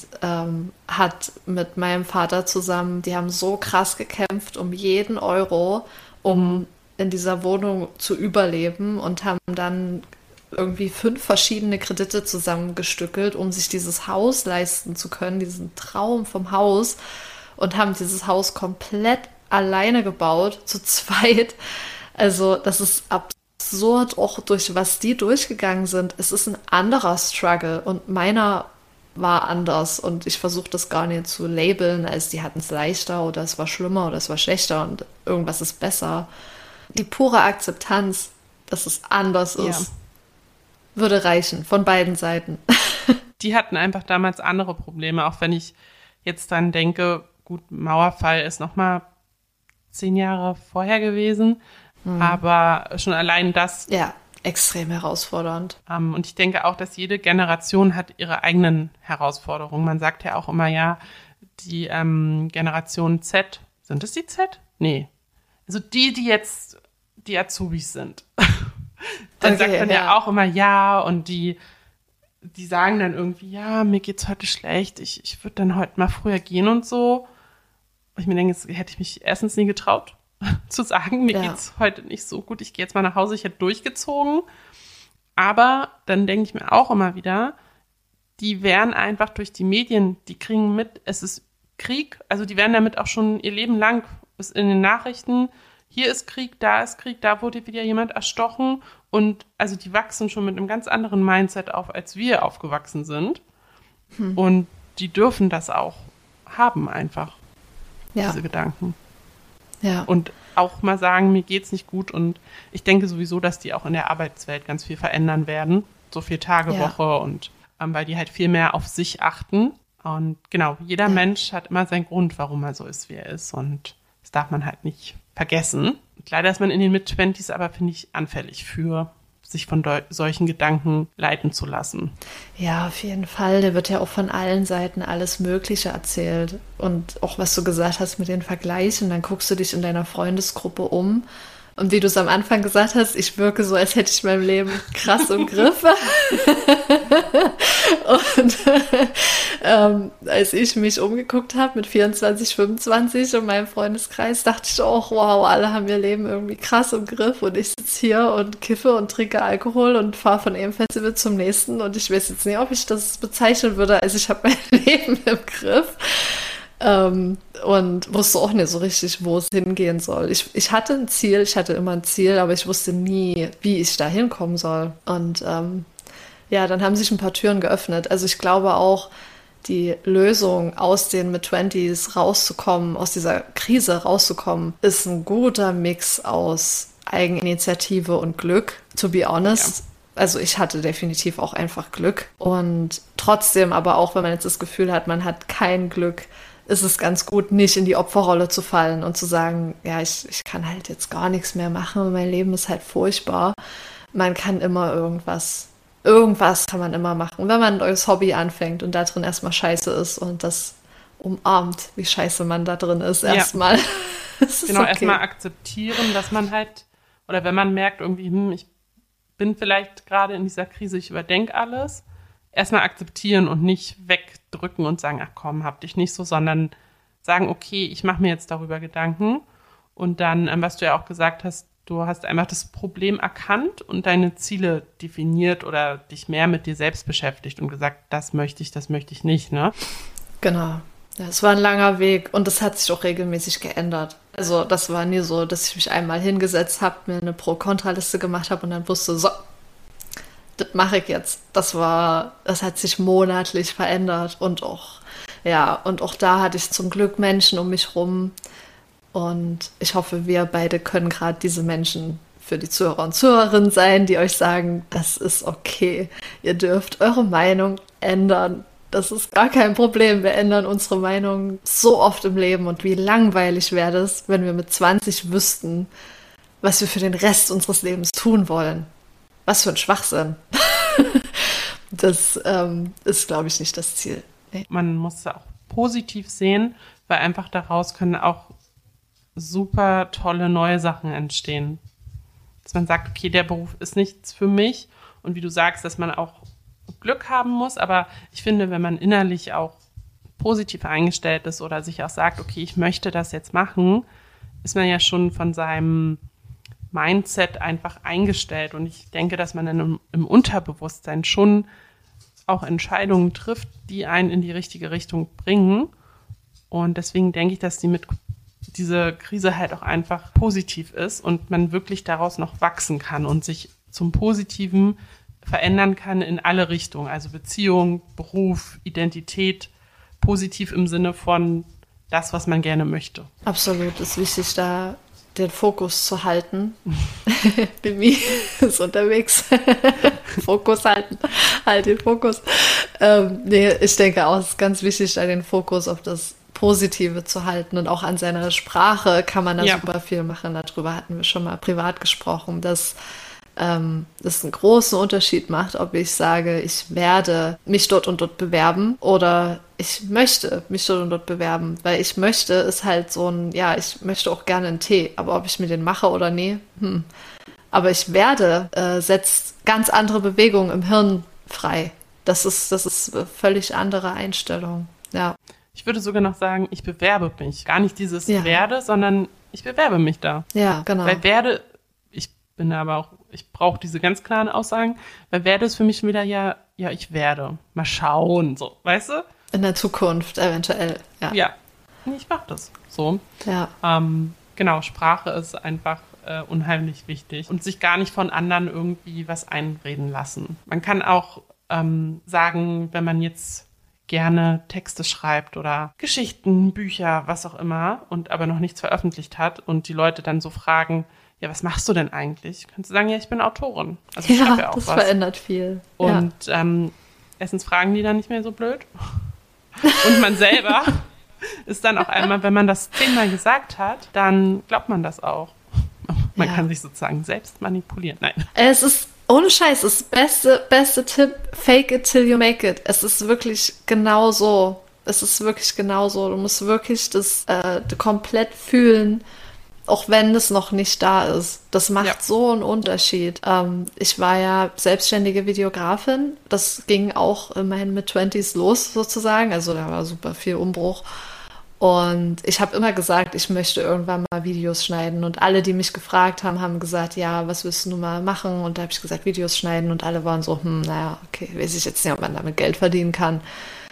hat mit meinem Vater zusammen, die haben so krass gekämpft um jeden Euro, um in dieser Wohnung zu überleben und haben dann irgendwie 5 verschiedene Kredite zusammengestückelt, um sich dieses Haus leisten zu können, diesen Traum vom Haus, und haben dieses Haus komplett alleine gebaut, zu zweit. Also das ist absurd, auch durch was die durchgegangen sind. Es ist ein anderer Struggle und meiner war anders und ich versuche das gar nicht zu labeln, als die hatten es leichter oder es war schlimmer oder es war schlechter und irgendwas ist besser. Die pure Akzeptanz, dass es anders ist, würde reichen von beiden Seiten. Die hatten einfach damals andere Probleme, auch wenn ich jetzt dann denke, gut, Mauerfall ist nochmal 10 Jahre vorher gewesen, aber schon allein das. Ja, extrem herausfordernd. Und ich denke auch, dass jede Generation hat ihre eigenen Herausforderungen. Man sagt ja auch immer, ja, die Generation Z, sind es die Z? Nee. Also die jetzt die Azubis sind. Dann sagt man ja auch immer ja und die sagen dann irgendwie, ja, mir geht's heute schlecht, ich würde dann heute mal früher gehen und so. Und ich mir denke, jetzt hätte ich mich erstens nie getraut zu sagen, mir geht's heute nicht so gut, ich gehe jetzt mal nach Hause, ich hätte durchgezogen. Aber dann denke ich mir auch immer wieder, die werden einfach durch die Medien, die kriegen mit, es ist Krieg, also die werden damit auch schon ihr Leben lang, ist in den Nachrichten, hier ist Krieg, da wurde wieder jemand erstochen und also die wachsen schon mit einem ganz anderen Mindset auf, als wir aufgewachsen sind. Und die dürfen das auch haben einfach, diese Gedanken. Ja. Und auch mal sagen, mir geht's nicht gut und ich denke sowieso, dass die auch in der Arbeitswelt ganz viel verändern werden, so 4-Tage-Woche und weil die halt viel mehr auf sich achten und genau, jeder Mensch hat immer seinen Grund, warum er so ist, wie er ist und das darf man halt nicht vergessen. Und leider ist man in den Mid-20s aber, finde ich, anfällig für sich von solchen Gedanken leiten zu lassen. Ja, auf jeden Fall. Da wird ja auch von allen Seiten alles Mögliche erzählt. Und auch was du gesagt hast mit den Vergleichen, dann guckst du dich in deiner Freundesgruppe um. Und wie du es am Anfang gesagt hast, ich wirke so, als hätte ich mein Leben krass im Griff. Und als ich mich umgeguckt habe mit 24, 25 in meinem Freundeskreis, dachte ich auch, wow, alle haben ihr Leben irgendwie krass im Griff. Und ich sitze hier und kiffe und trinke Alkohol und fahre von einem Festival zum nächsten. Und ich weiß jetzt nicht, ob ich das bezeichnen würde, als ich habe mein Leben im Griff. Und wusste auch nicht so richtig, wo es hingehen soll. Ich hatte ein Ziel, ich hatte immer ein Ziel, aber ich wusste nie, wie ich da hinkommen soll. Und ja, dann haben sich ein paar Türen geöffnet. Also ich glaube auch, die Lösung aus den Mid-20s rauszukommen, aus dieser Krise rauszukommen, ist ein guter Mix aus Eigeninitiative und Glück, to be honest. Ja. Also ich hatte definitiv auch einfach Glück. Und trotzdem aber auch, wenn man jetzt das Gefühl hat, man hat kein Glück, ist es ganz gut, nicht in die Opferrolle zu fallen und zu sagen, ja, ich kann halt jetzt gar nichts mehr machen, mein Leben ist halt furchtbar. Man kann immer irgendwas kann man immer machen. Wenn man ein neues Hobby anfängt und da drin erstmal scheiße ist und das umarmt, wie scheiße man da drin ist, erstmal. Ja. Genau, okay. Erstmal akzeptieren, dass man halt, oder wenn man merkt irgendwie, ich bin vielleicht gerade in dieser Krise, ich überdenke alles, erstmal akzeptieren und nicht wegdrücken und sagen, ach komm, hab dich nicht so, sondern sagen, okay, ich mache mir jetzt darüber Gedanken. Und dann, was du ja auch gesagt hast, du hast einfach das Problem erkannt und deine Ziele definiert oder dich mehr mit dir selbst beschäftigt und gesagt, das möchte ich nicht, ne? Genau. Ja, es war ein langer Weg und das hat sich auch regelmäßig geändert. Also das war nie so, dass ich mich einmal hingesetzt habe, mir eine Pro-Kontra-Liste gemacht habe und dann wusste, so, das mache ich jetzt. Das hat sich monatlich verändert und auch da hatte ich zum Glück Menschen um mich rum und ich hoffe, wir beide können gerade diese Menschen für die Zuhörer und Zuhörerinnen sein, die euch sagen, das ist okay. Ihr dürft eure Meinung ändern. Das ist gar kein Problem. Wir ändern unsere Meinung so oft im Leben und wie langweilig wäre das, wenn wir mit 20 wüssten, was wir für den Rest unseres Lebens tun wollen. Was für ein Schwachsinn. Das ist, glaube ich, nicht das Ziel. Nee. Man muss es auch positiv sehen, weil einfach daraus können auch super tolle neue Sachen entstehen. Dass man sagt, okay, der Beruf ist nichts für mich. Und wie du sagst, dass man auch Glück haben muss. Aber ich finde, wenn man innerlich auch positiv eingestellt ist oder sich auch sagt, okay, ich möchte das jetzt machen, ist man ja schon von seinem Mindset einfach eingestellt. Und ich denke, dass man dann im Unterbewusstsein schon auch Entscheidungen trifft, die einen in die richtige Richtung bringen. Und deswegen denke ich, dass diese Krise halt auch einfach positiv ist und man wirklich daraus noch wachsen kann und sich zum Positiven verändern kann in alle Richtungen. Also Beziehung, Beruf, Identität, positiv im Sinne von das, was man gerne möchte. Absolut, ist wichtig, da den Fokus zu halten. Mimi ist unterwegs. Fokus halten. Halt den Fokus. Ich denke auch, es ist ganz wichtig, da den Fokus auf das Positive zu halten und auch an seiner Sprache kann man da super viel machen. Darüber hatten wir schon mal privat gesprochen, dass das einen großen Unterschied macht, ob ich sage, ich werde mich dort und dort bewerben oder ich möchte mich dort und dort bewerben, weil ich möchte ist halt so ich möchte auch gerne einen Tee, aber ob ich mir den mache oder nee, aber ich werde setzt ganz andere Bewegungen im Hirn frei. Das ist eine völlig andere Einstellung, ja. Ich würde sogar noch sagen, ich bewerbe mich. Gar nicht dieses werde, sondern ich bewerbe mich da. Ja, genau. Weil werde, ich brauche diese ganz klaren Aussagen, weil werde ist für mich wieder ich werde. Mal schauen, so, weißt du? In der Zukunft eventuell, ja. Ja, ich mache das so. Ja. Genau, Sprache ist einfach unheimlich wichtig und sich gar nicht von anderen irgendwie was einreden lassen. Man kann auch sagen, wenn man jetzt gerne Texte schreibt oder Geschichten, Bücher, was auch immer und aber noch nichts veröffentlicht hat und die Leute dann so fragen, ja, was machst du denn eigentlich? Kannst du sagen, ja, ich bin Autorin. Also ich schreibe ja auch das was. Verändert viel. Und erstens fragen die dann nicht mehr so blöd. Und man selber ist dann auch einmal, wenn man das 10-mal gesagt hat, dann glaubt man das auch. Man kann sich sozusagen selbst manipulieren. Nein. Es ist Ohne Scheiß, das beste Tipp, fake it till you make it. Es ist wirklich genau so. Es ist wirklich genau so. Du musst wirklich das komplett fühlen, auch wenn es noch nicht da ist. Das macht so einen Unterschied. Ich war ja selbstständige Videografin. Das ging auch in meinen Mid-20s los, sozusagen. Also da war super viel Umbruch. Und ich habe immer gesagt, ich möchte irgendwann mal Videos schneiden. Und alle, die mich gefragt haben, haben gesagt, ja, was willst du mal machen? Und da habe ich gesagt, Videos schneiden. Und alle waren so, naja, okay, weiß ich jetzt nicht, ob man damit Geld verdienen kann.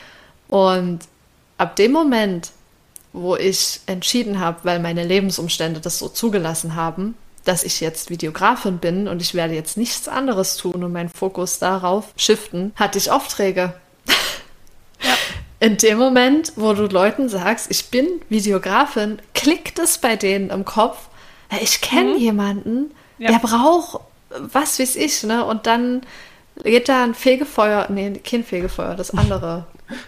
Und ab dem Moment, wo ich entschieden habe, weil meine Lebensumstände das so zugelassen haben, dass ich jetzt Videografin bin und ich werde jetzt nichts anderes tun und meinen Fokus darauf shiften, hatte ich Aufträge. Ja. In dem Moment, wo du Leuten sagst, ich bin Videografin, klickt es bei denen im Kopf, ich kenne jemanden, der braucht, was weiß ich, ne? Und dann geht da ein Fegefeuer, nee, kein Fegefeuer, das andere.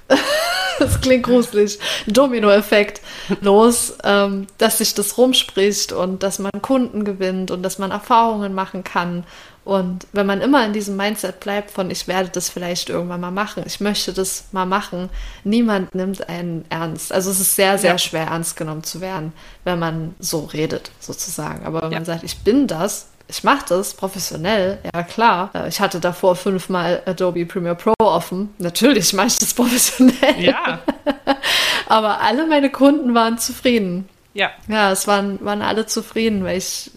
Das klingt gruselig. Dominoeffekt los, dass sich das rumspricht und dass man Kunden gewinnt und dass man Erfahrungen machen kann. Und wenn man immer in diesem Mindset bleibt von, ich werde das vielleicht irgendwann mal machen, ich möchte das mal machen, niemand nimmt einen ernst. Also es ist sehr, sehr schwer, ernst genommen zu werden, wenn man so redet, sozusagen. Aber wenn man sagt, ich bin das, ich mache das professionell, ja klar. Ich hatte davor 5-mal Adobe Premiere Pro offen. Natürlich mache ich das professionell. Ja. Aber alle meine Kunden waren zufrieden. Ja. Ja, es waren alle zufrieden, weil ich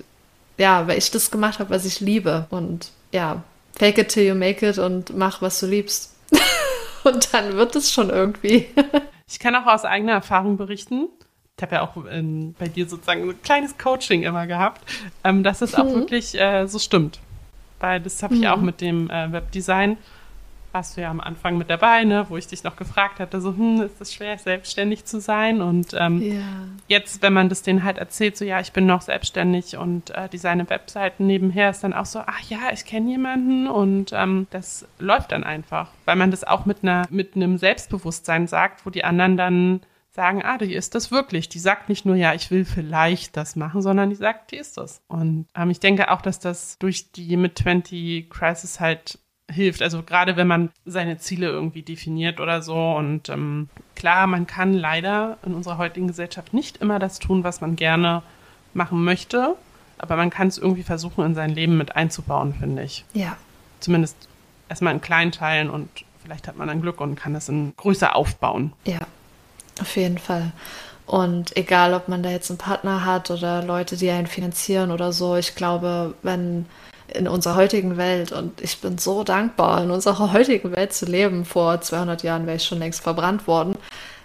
das gemacht habe, was ich liebe. Und ja, fake it till you make it und mach, was du liebst. Und dann wird es schon irgendwie. Ich kann auch aus eigener Erfahrung berichten. Ich habe ja auch bei dir sozusagen so ein kleines Coaching immer gehabt, dass es auch wirklich so stimmt. Weil das habe ich auch mit dem Webdesign, warst du ja am Anfang mit dabei, ne, wo ich dich noch gefragt hatte, so, ist es schwer, selbstständig zu sein? Und jetzt, wenn man das denen halt erzählt, so, ja, ich bin noch selbstständig und designe Webseiten nebenher, ist dann auch so, ach ja, ich kenne jemanden und das läuft dann einfach. Weil man das auch mit einem Selbstbewusstsein sagt, wo die anderen dann sagen, die ist das wirklich. Die sagt nicht nur, ja, ich will vielleicht das machen, sondern die sagt, die ist das. Und ich denke auch, dass das durch die Mid-20 Crisis halt hilft. Also gerade wenn man seine Ziele irgendwie definiert oder so. Und klar, man kann leider in unserer heutigen Gesellschaft nicht immer das tun, was man gerne machen möchte. Aber man kann es irgendwie versuchen, in sein Leben mit einzubauen, finde ich. Ja. Zumindest erstmal in kleinen Teilen und vielleicht hat man dann Glück und kann es größer aufbauen. Ja. Auf jeden Fall. Und egal, ob man da jetzt einen Partner hat oder Leute, die einen finanzieren oder so, ich glaube, wenn in unserer heutigen Welt, und ich bin so dankbar, in unserer heutigen Welt zu leben, vor 200 Jahren wäre ich schon längst verbrannt worden,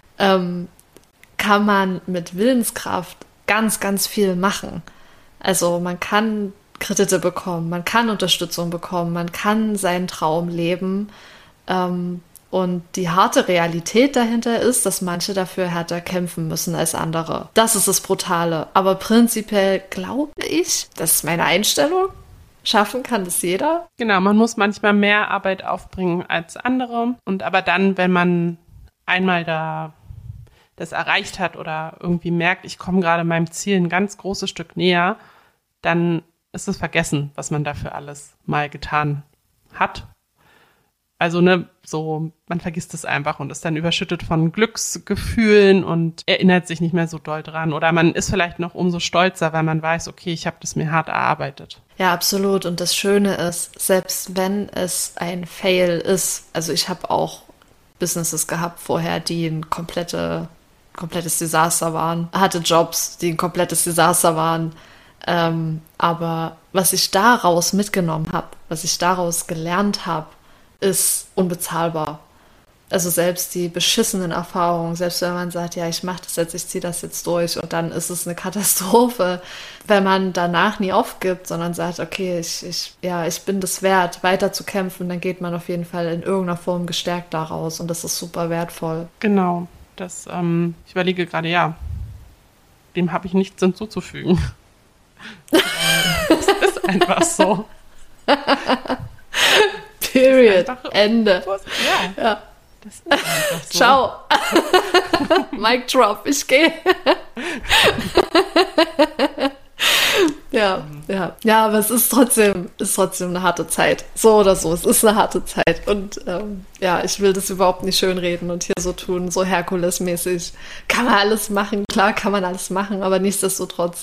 kann man mit Willenskraft ganz, ganz viel machen. Also man kann Kredite bekommen, man kann Unterstützung bekommen, man kann seinen Traum leben, und die harte Realität dahinter ist, dass manche dafür härter kämpfen müssen als andere. Das ist das Brutale. Aber prinzipiell glaube ich, das ist meine Einstellung, schaffen kann das jeder. Genau, man muss manchmal mehr Arbeit aufbringen als andere. Und aber dann, wenn man einmal das erreicht hat oder irgendwie merkt, ich komme gerade meinem Ziel ein ganz großes Stück näher, dann ist es vergessen, was man dafür alles mal getan hat. Also, man vergisst es einfach und ist dann überschüttet von Glücksgefühlen und erinnert sich nicht mehr so doll dran. Oder man ist vielleicht noch umso stolzer, weil man weiß, okay, ich habe das mir hart erarbeitet. Ja, absolut. Und das Schöne ist, selbst wenn es ein Fail ist, also ich habe auch Businesses gehabt vorher, die ein komplettes Desaster waren, hatte Jobs, die ein komplettes Desaster waren. Aber was ich daraus mitgenommen habe, was ich daraus gelernt habe, ist unbezahlbar. Also selbst die beschissenen Erfahrungen, selbst wenn man sagt, ja, ich mache das jetzt, ich ziehe das jetzt durch und dann ist es eine Katastrophe, wenn man danach nie aufgibt, sondern sagt, okay, ich bin das wert, weiter zu kämpfen, dann geht man auf jeden Fall in irgendeiner Form gestärkt daraus und das ist super wertvoll. Genau, ich überlege gerade, dem habe ich nichts hinzuzufügen. Das ist einfach so. Period. Ende. Ja. Das ist einfach so. Ciao. Mic drop, ich gehe. Ja. Ja, aber es ist trotzdem eine harte Zeit. So oder so, es ist eine harte Zeit. Und ja, ich will das überhaupt nicht schönreden und hier so tun, so Herkules-mäßig. Kann man alles machen, klar kann man alles machen, aber nichtsdestotrotz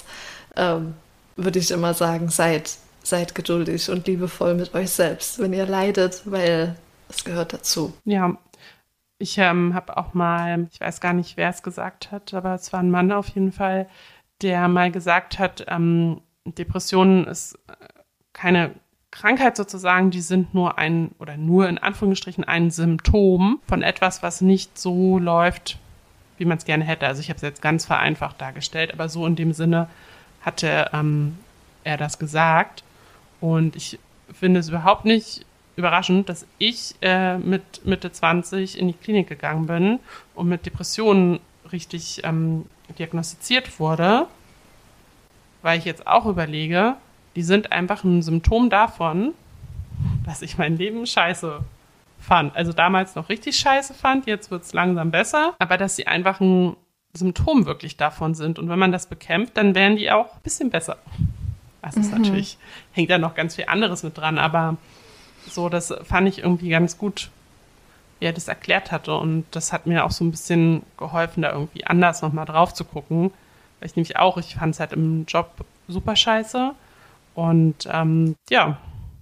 würde ich immer sagen, seid geduldig und liebevoll mit euch selbst, wenn ihr leidet, weil es gehört dazu. Ja, ich habe auch mal, ich weiß gar nicht, wer es gesagt hat, aber es war ein Mann auf jeden Fall, der mal gesagt hat, Depressionen ist keine Krankheit sozusagen, die sind nur nur in Anführungsstrichen ein Symptom von etwas, was nicht so läuft, wie man es gerne hätte. Also ich habe es jetzt ganz vereinfacht dargestellt, aber so in dem Sinne hatte er das gesagt. Und ich finde es überhaupt nicht überraschend, dass ich mit Mitte 20 in die Klinik gegangen bin und mit Depressionen richtig diagnostiziert wurde, weil ich jetzt auch überlege, die sind einfach ein Symptom davon, dass ich mein Leben scheiße fand. Also damals noch richtig scheiße fand, jetzt wird es langsam besser, aber dass sie einfach ein Symptom wirklich davon sind. Und wenn man das bekämpft, dann werden die auch ein bisschen besser. Das ist natürlich, hängt da noch ganz viel anderes mit dran, aber so, das fand ich irgendwie ganz gut, wie er das erklärt hatte. Und das hat mir auch so ein bisschen geholfen, da irgendwie anders nochmal drauf zu gucken. Weil ich fand es halt im Job super scheiße. Und ja,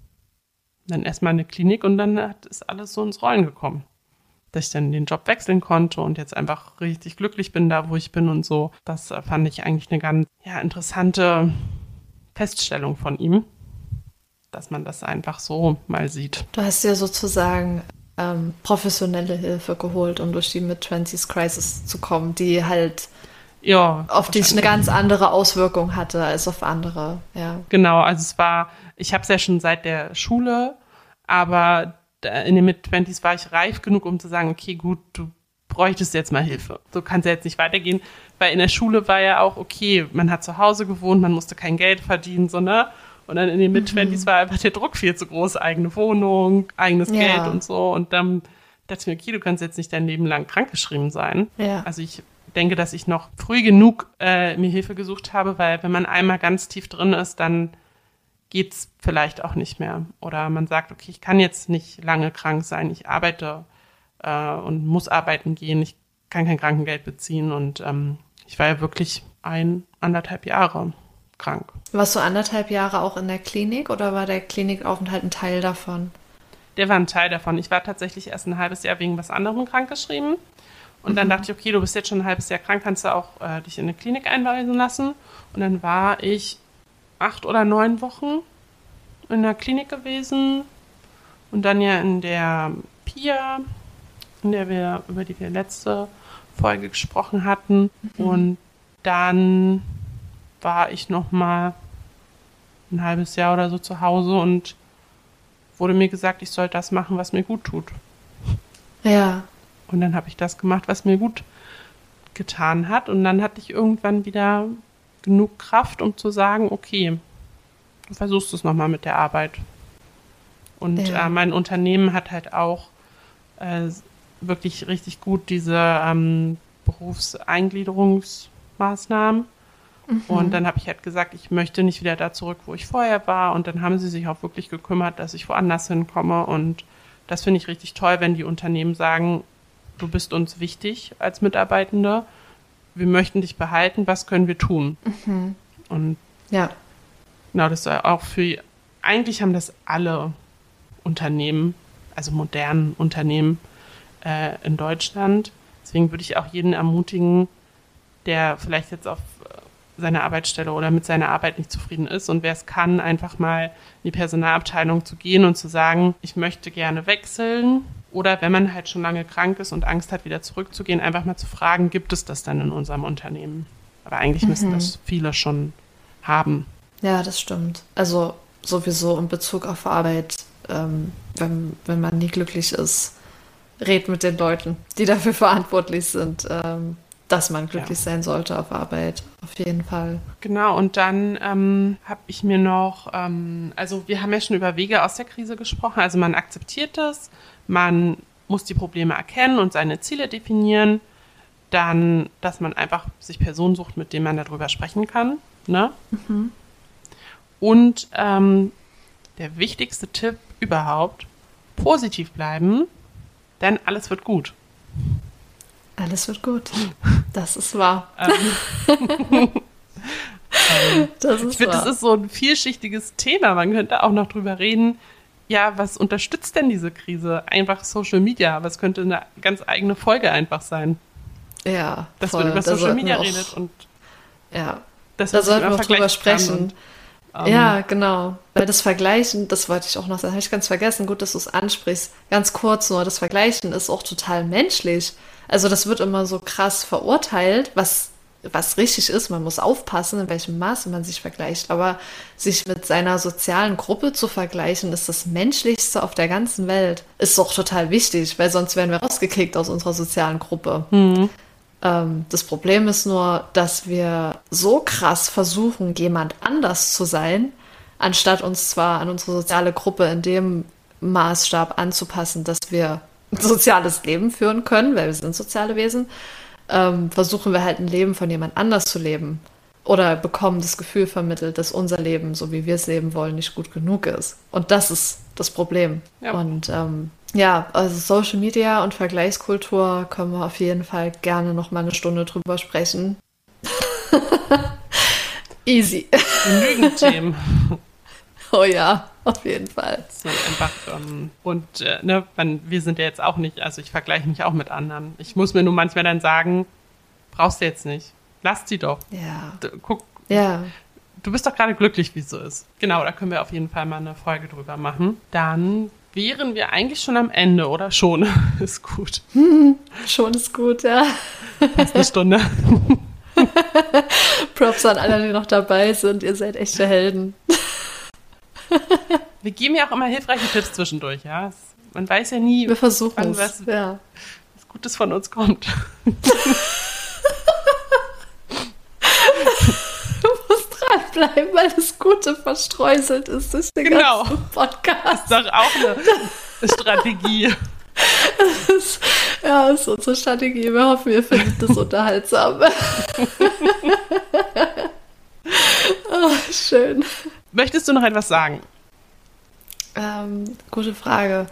dann erstmal eine Klinik und dann ist alles so ins Rollen gekommen. Dass ich dann den Job wechseln konnte und jetzt einfach richtig glücklich bin da, wo ich bin und so. Das fand ich eigentlich eine ganz interessante Feststellung von ihm, dass man das einfach so mal sieht. Du hast ja sozusagen professionelle Hilfe geholt, um durch die Mid-20s-Crisis zu kommen, die halt auf dich eine ganz andere Auswirkung hatte als auf andere. Ja. Genau, also ich habe es ja schon seit der Schule, aber in den Mid-20s war ich reif genug, um zu sagen, okay, gut, du bräuchtest jetzt mal Hilfe. So kann es ja jetzt nicht weitergehen, weil in der Schule war ja auch, okay, man hat zu Hause gewohnt, man musste kein Geld verdienen, so, ne? Und dann in den Mid-20s war einfach der Druck viel zu groß, eigene Wohnung, eigenes Geld und so. Und dann dachte ich mir, okay, du kannst jetzt nicht dein Leben lang krankgeschrieben sein. Ja. Also ich denke, dass ich noch früh genug mir Hilfe gesucht habe, weil wenn man einmal ganz tief drin ist, dann geht's vielleicht auch nicht mehr. Oder man sagt, okay, ich kann jetzt nicht lange krank sein, ich arbeite und muss arbeiten gehen, ich kann kein Krankengeld beziehen. Und ich war ja wirklich 1,5 Jahre krank. Warst du 1,5 Jahre auch in der Klinik oder war der Klinikaufenthalt ein Teil davon? Der war ein Teil davon. Ich war tatsächlich erst ein halbes Jahr wegen was anderem krankgeschrieben. Und dann dachte ich, okay, du bist jetzt schon ein halbes Jahr krank, kannst du auch dich in eine Klinik einweisen lassen. Und dann war ich 8 oder 9 Wochen in der Klinik gewesen und dann ja in der PIA, über die wir letzte Folge gesprochen hatten. Und dann war ich noch mal ein halbes Jahr oder so zu Hause und wurde mir gesagt, ich soll das machen, was mir gut tut. Ja. Und dann habe ich das gemacht, was mir gut getan hat. Und dann hatte ich irgendwann wieder genug Kraft, um zu sagen, okay, du versuchst es nochmal mit der Arbeit. Und mein Unternehmen hat halt auch wirklich richtig gut diese Berufseingliederungsmaßnahmen. Und dann habe ich halt gesagt, ich möchte nicht wieder da zurück, wo ich vorher war. Und dann haben sie sich auch wirklich gekümmert, dass ich woanders hinkomme. Und das finde ich richtig toll, wenn die Unternehmen sagen, du bist uns wichtig als Mitarbeitende, wir möchten dich behalten, was können wir tun? Und genau, das ist auch eigentlich haben das alle Unternehmen, also modernen Unternehmen in Deutschland. Deswegen würde ich auch jeden ermutigen, der vielleicht jetzt auf seiner Arbeitsstelle oder mit seiner Arbeit nicht zufrieden ist und wer es kann, einfach mal in die Personalabteilung zu gehen und zu sagen, ich möchte gerne wechseln. Oder wenn man halt schon lange krank ist und Angst hat, wieder zurückzugehen, einfach mal zu fragen, gibt es das dann in unserem Unternehmen? Aber eigentlich müssen das viele schon haben. Ja, das stimmt. Also sowieso in Bezug auf Arbeit, wenn man nie glücklich ist, red mit den Leuten, die dafür verantwortlich sind, dass man glücklich sein sollte auf Arbeit, auf jeden Fall. Genau, und dann habe ich mir noch, also wir haben ja schon über Wege aus der Krise gesprochen, also man akzeptiert das, man muss die Probleme erkennen und seine Ziele definieren, dann, dass man einfach sich Personen sucht, mit denen man darüber sprechen kann, ne? Und der wichtigste Tipp überhaupt, positiv bleiben, denn alles wird gut. Alles wird gut. Das ist wahr. Ich finde, das ist so ein vielschichtiges Thema. Man könnte auch noch drüber reden, ja, was unterstützt denn diese Krise? Einfach Social Media, aber es könnte eine ganz eigene Folge einfach sein. Ja, dass man über Social Media redet und ja, da sollten wir auch drüber sprechen. Ja, genau. Weil das Vergleichen, das wollte ich auch noch sagen, habe ich ganz vergessen. Gut, dass du es ansprichst. Ganz kurz nur, das Vergleichen ist auch total menschlich. Also das wird immer so krass verurteilt, was richtig ist. Man muss aufpassen, in welchem Maße man sich vergleicht. Aber sich mit seiner sozialen Gruppe zu vergleichen, ist das Menschlichste auf der ganzen Welt. Ist auch total wichtig, weil sonst werden wir rausgekickt aus unserer sozialen Gruppe. Mhm. Das Problem ist nur, dass wir so krass versuchen, jemand anders zu sein, anstatt uns zwar an unsere soziale Gruppe in dem Maßstab anzupassen, dass wir ein soziales Leben führen können, weil wir sind soziale Wesen, versuchen wir halt ein Leben von jemand anders zu leben. Oder bekommen das Gefühl vermittelt, dass unser Leben, so wie wir es leben wollen, nicht gut genug ist. Und das ist das Problem. Ja. Und also Social Media und Vergleichskultur können wir auf jeden Fall gerne noch mal eine Stunde drüber sprechen. Easy. Genügend Themen. Oh ja, auf jeden Fall. So einfach, wir sind ja jetzt auch nicht, also ich vergleiche mich auch mit anderen. Ich muss mir nur manchmal dann sagen, brauchst du jetzt nicht. Lass sie doch. Ja. Guck. Ja. Du bist doch gerade glücklich, wie es so ist. Genau, da können wir auf jeden Fall mal eine Folge drüber machen. Dann wären wir eigentlich schon am Ende, oder? Schon. Ist gut. Schon ist gut, ja. Fast eine Stunde. Props an alle, die noch dabei sind. Ihr seid echte Helden. Wir geben ja auch immer hilfreiche Tipps zwischendurch, ja. Man weiß ja nie, wir versuchen was Gutes von uns kommt. Bleiben, weil das Gute verstreuselt ist durch den ganzen Podcast. Das ist doch auch eine Strategie. Das ist unsere Strategie. Wir hoffen, ihr findet das unterhaltsam. Oh, schön. Möchtest du noch etwas sagen? Gute Frage.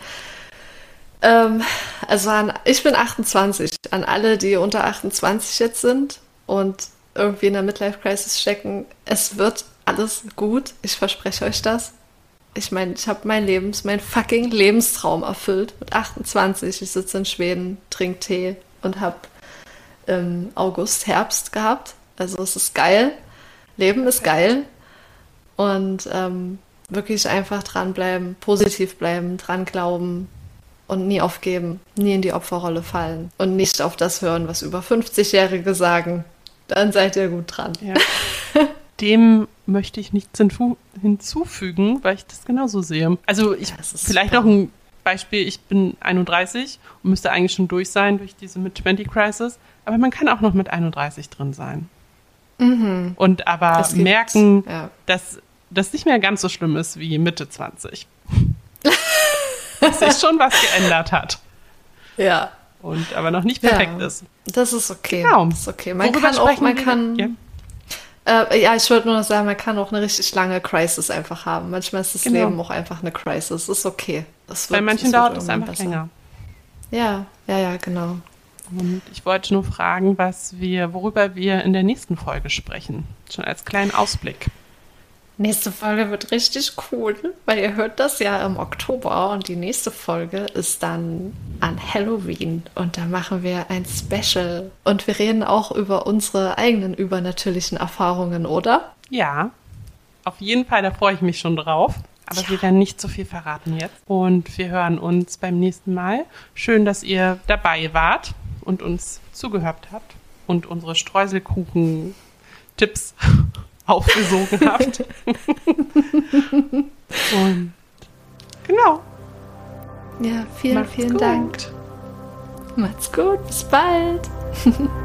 Ich bin 28. An alle, die unter 28 jetzt sind und irgendwie in der Midlife-Crisis stecken, es wird alles gut. Ich verspreche euch das. Ich meine, ich habe meinen fucking Lebenstraum erfüllt mit 28. Ich sitze in Schweden, trinke Tee und habe August, Herbst gehabt. Also es ist geil. Leben ist geil. Und wirklich einfach dranbleiben, positiv bleiben, dran glauben und nie aufgeben, nie in die Opferrolle fallen und nicht auf das hören, was über 50-Jährige sagen. Dann seid ihr gut dran. Ja. Dem möchte ich nichts hinzufügen, weil ich das genauso sehe. Also vielleicht noch ein Beispiel, ich bin 31 und müsste eigentlich schon durch sein durch diese Mid-20-Crisis, aber man kann auch noch mit 31 drin sein. Mhm. Und aber merken, dass das nicht mehr ganz so schlimm ist wie Mitte 20. Dass sich schon was geändert hat. Ja. Und aber noch nicht perfekt ist. Das ist okay. Genau. Das ist okay. Ich wollte nur noch sagen, man kann auch eine richtig lange Crisis einfach haben. Manchmal ist das Leben auch einfach eine Crisis. Das ist okay. Bei manchen dauert es einfach länger. Ja, genau. Und ich wollte nur fragen, worüber wir in der nächsten Folge sprechen. Schon als kleinen Ausblick. Nächste Folge wird richtig cool, weil ihr hört das ja im Oktober und die nächste Folge ist dann an Halloween und da machen wir ein Special und wir reden auch über unsere eigenen übernatürlichen Erfahrungen, oder? Ja, auf jeden Fall, da freue ich mich schon drauf, aber wir werden nicht so viel verraten jetzt und wir hören uns beim nächsten Mal. Schön, dass ihr dabei wart und uns zugehört habt und unsere Streuselkuchen-Tipps aufgesogen habt. Und genau. Ja, vielen Dank. Macht's gut, bis bald.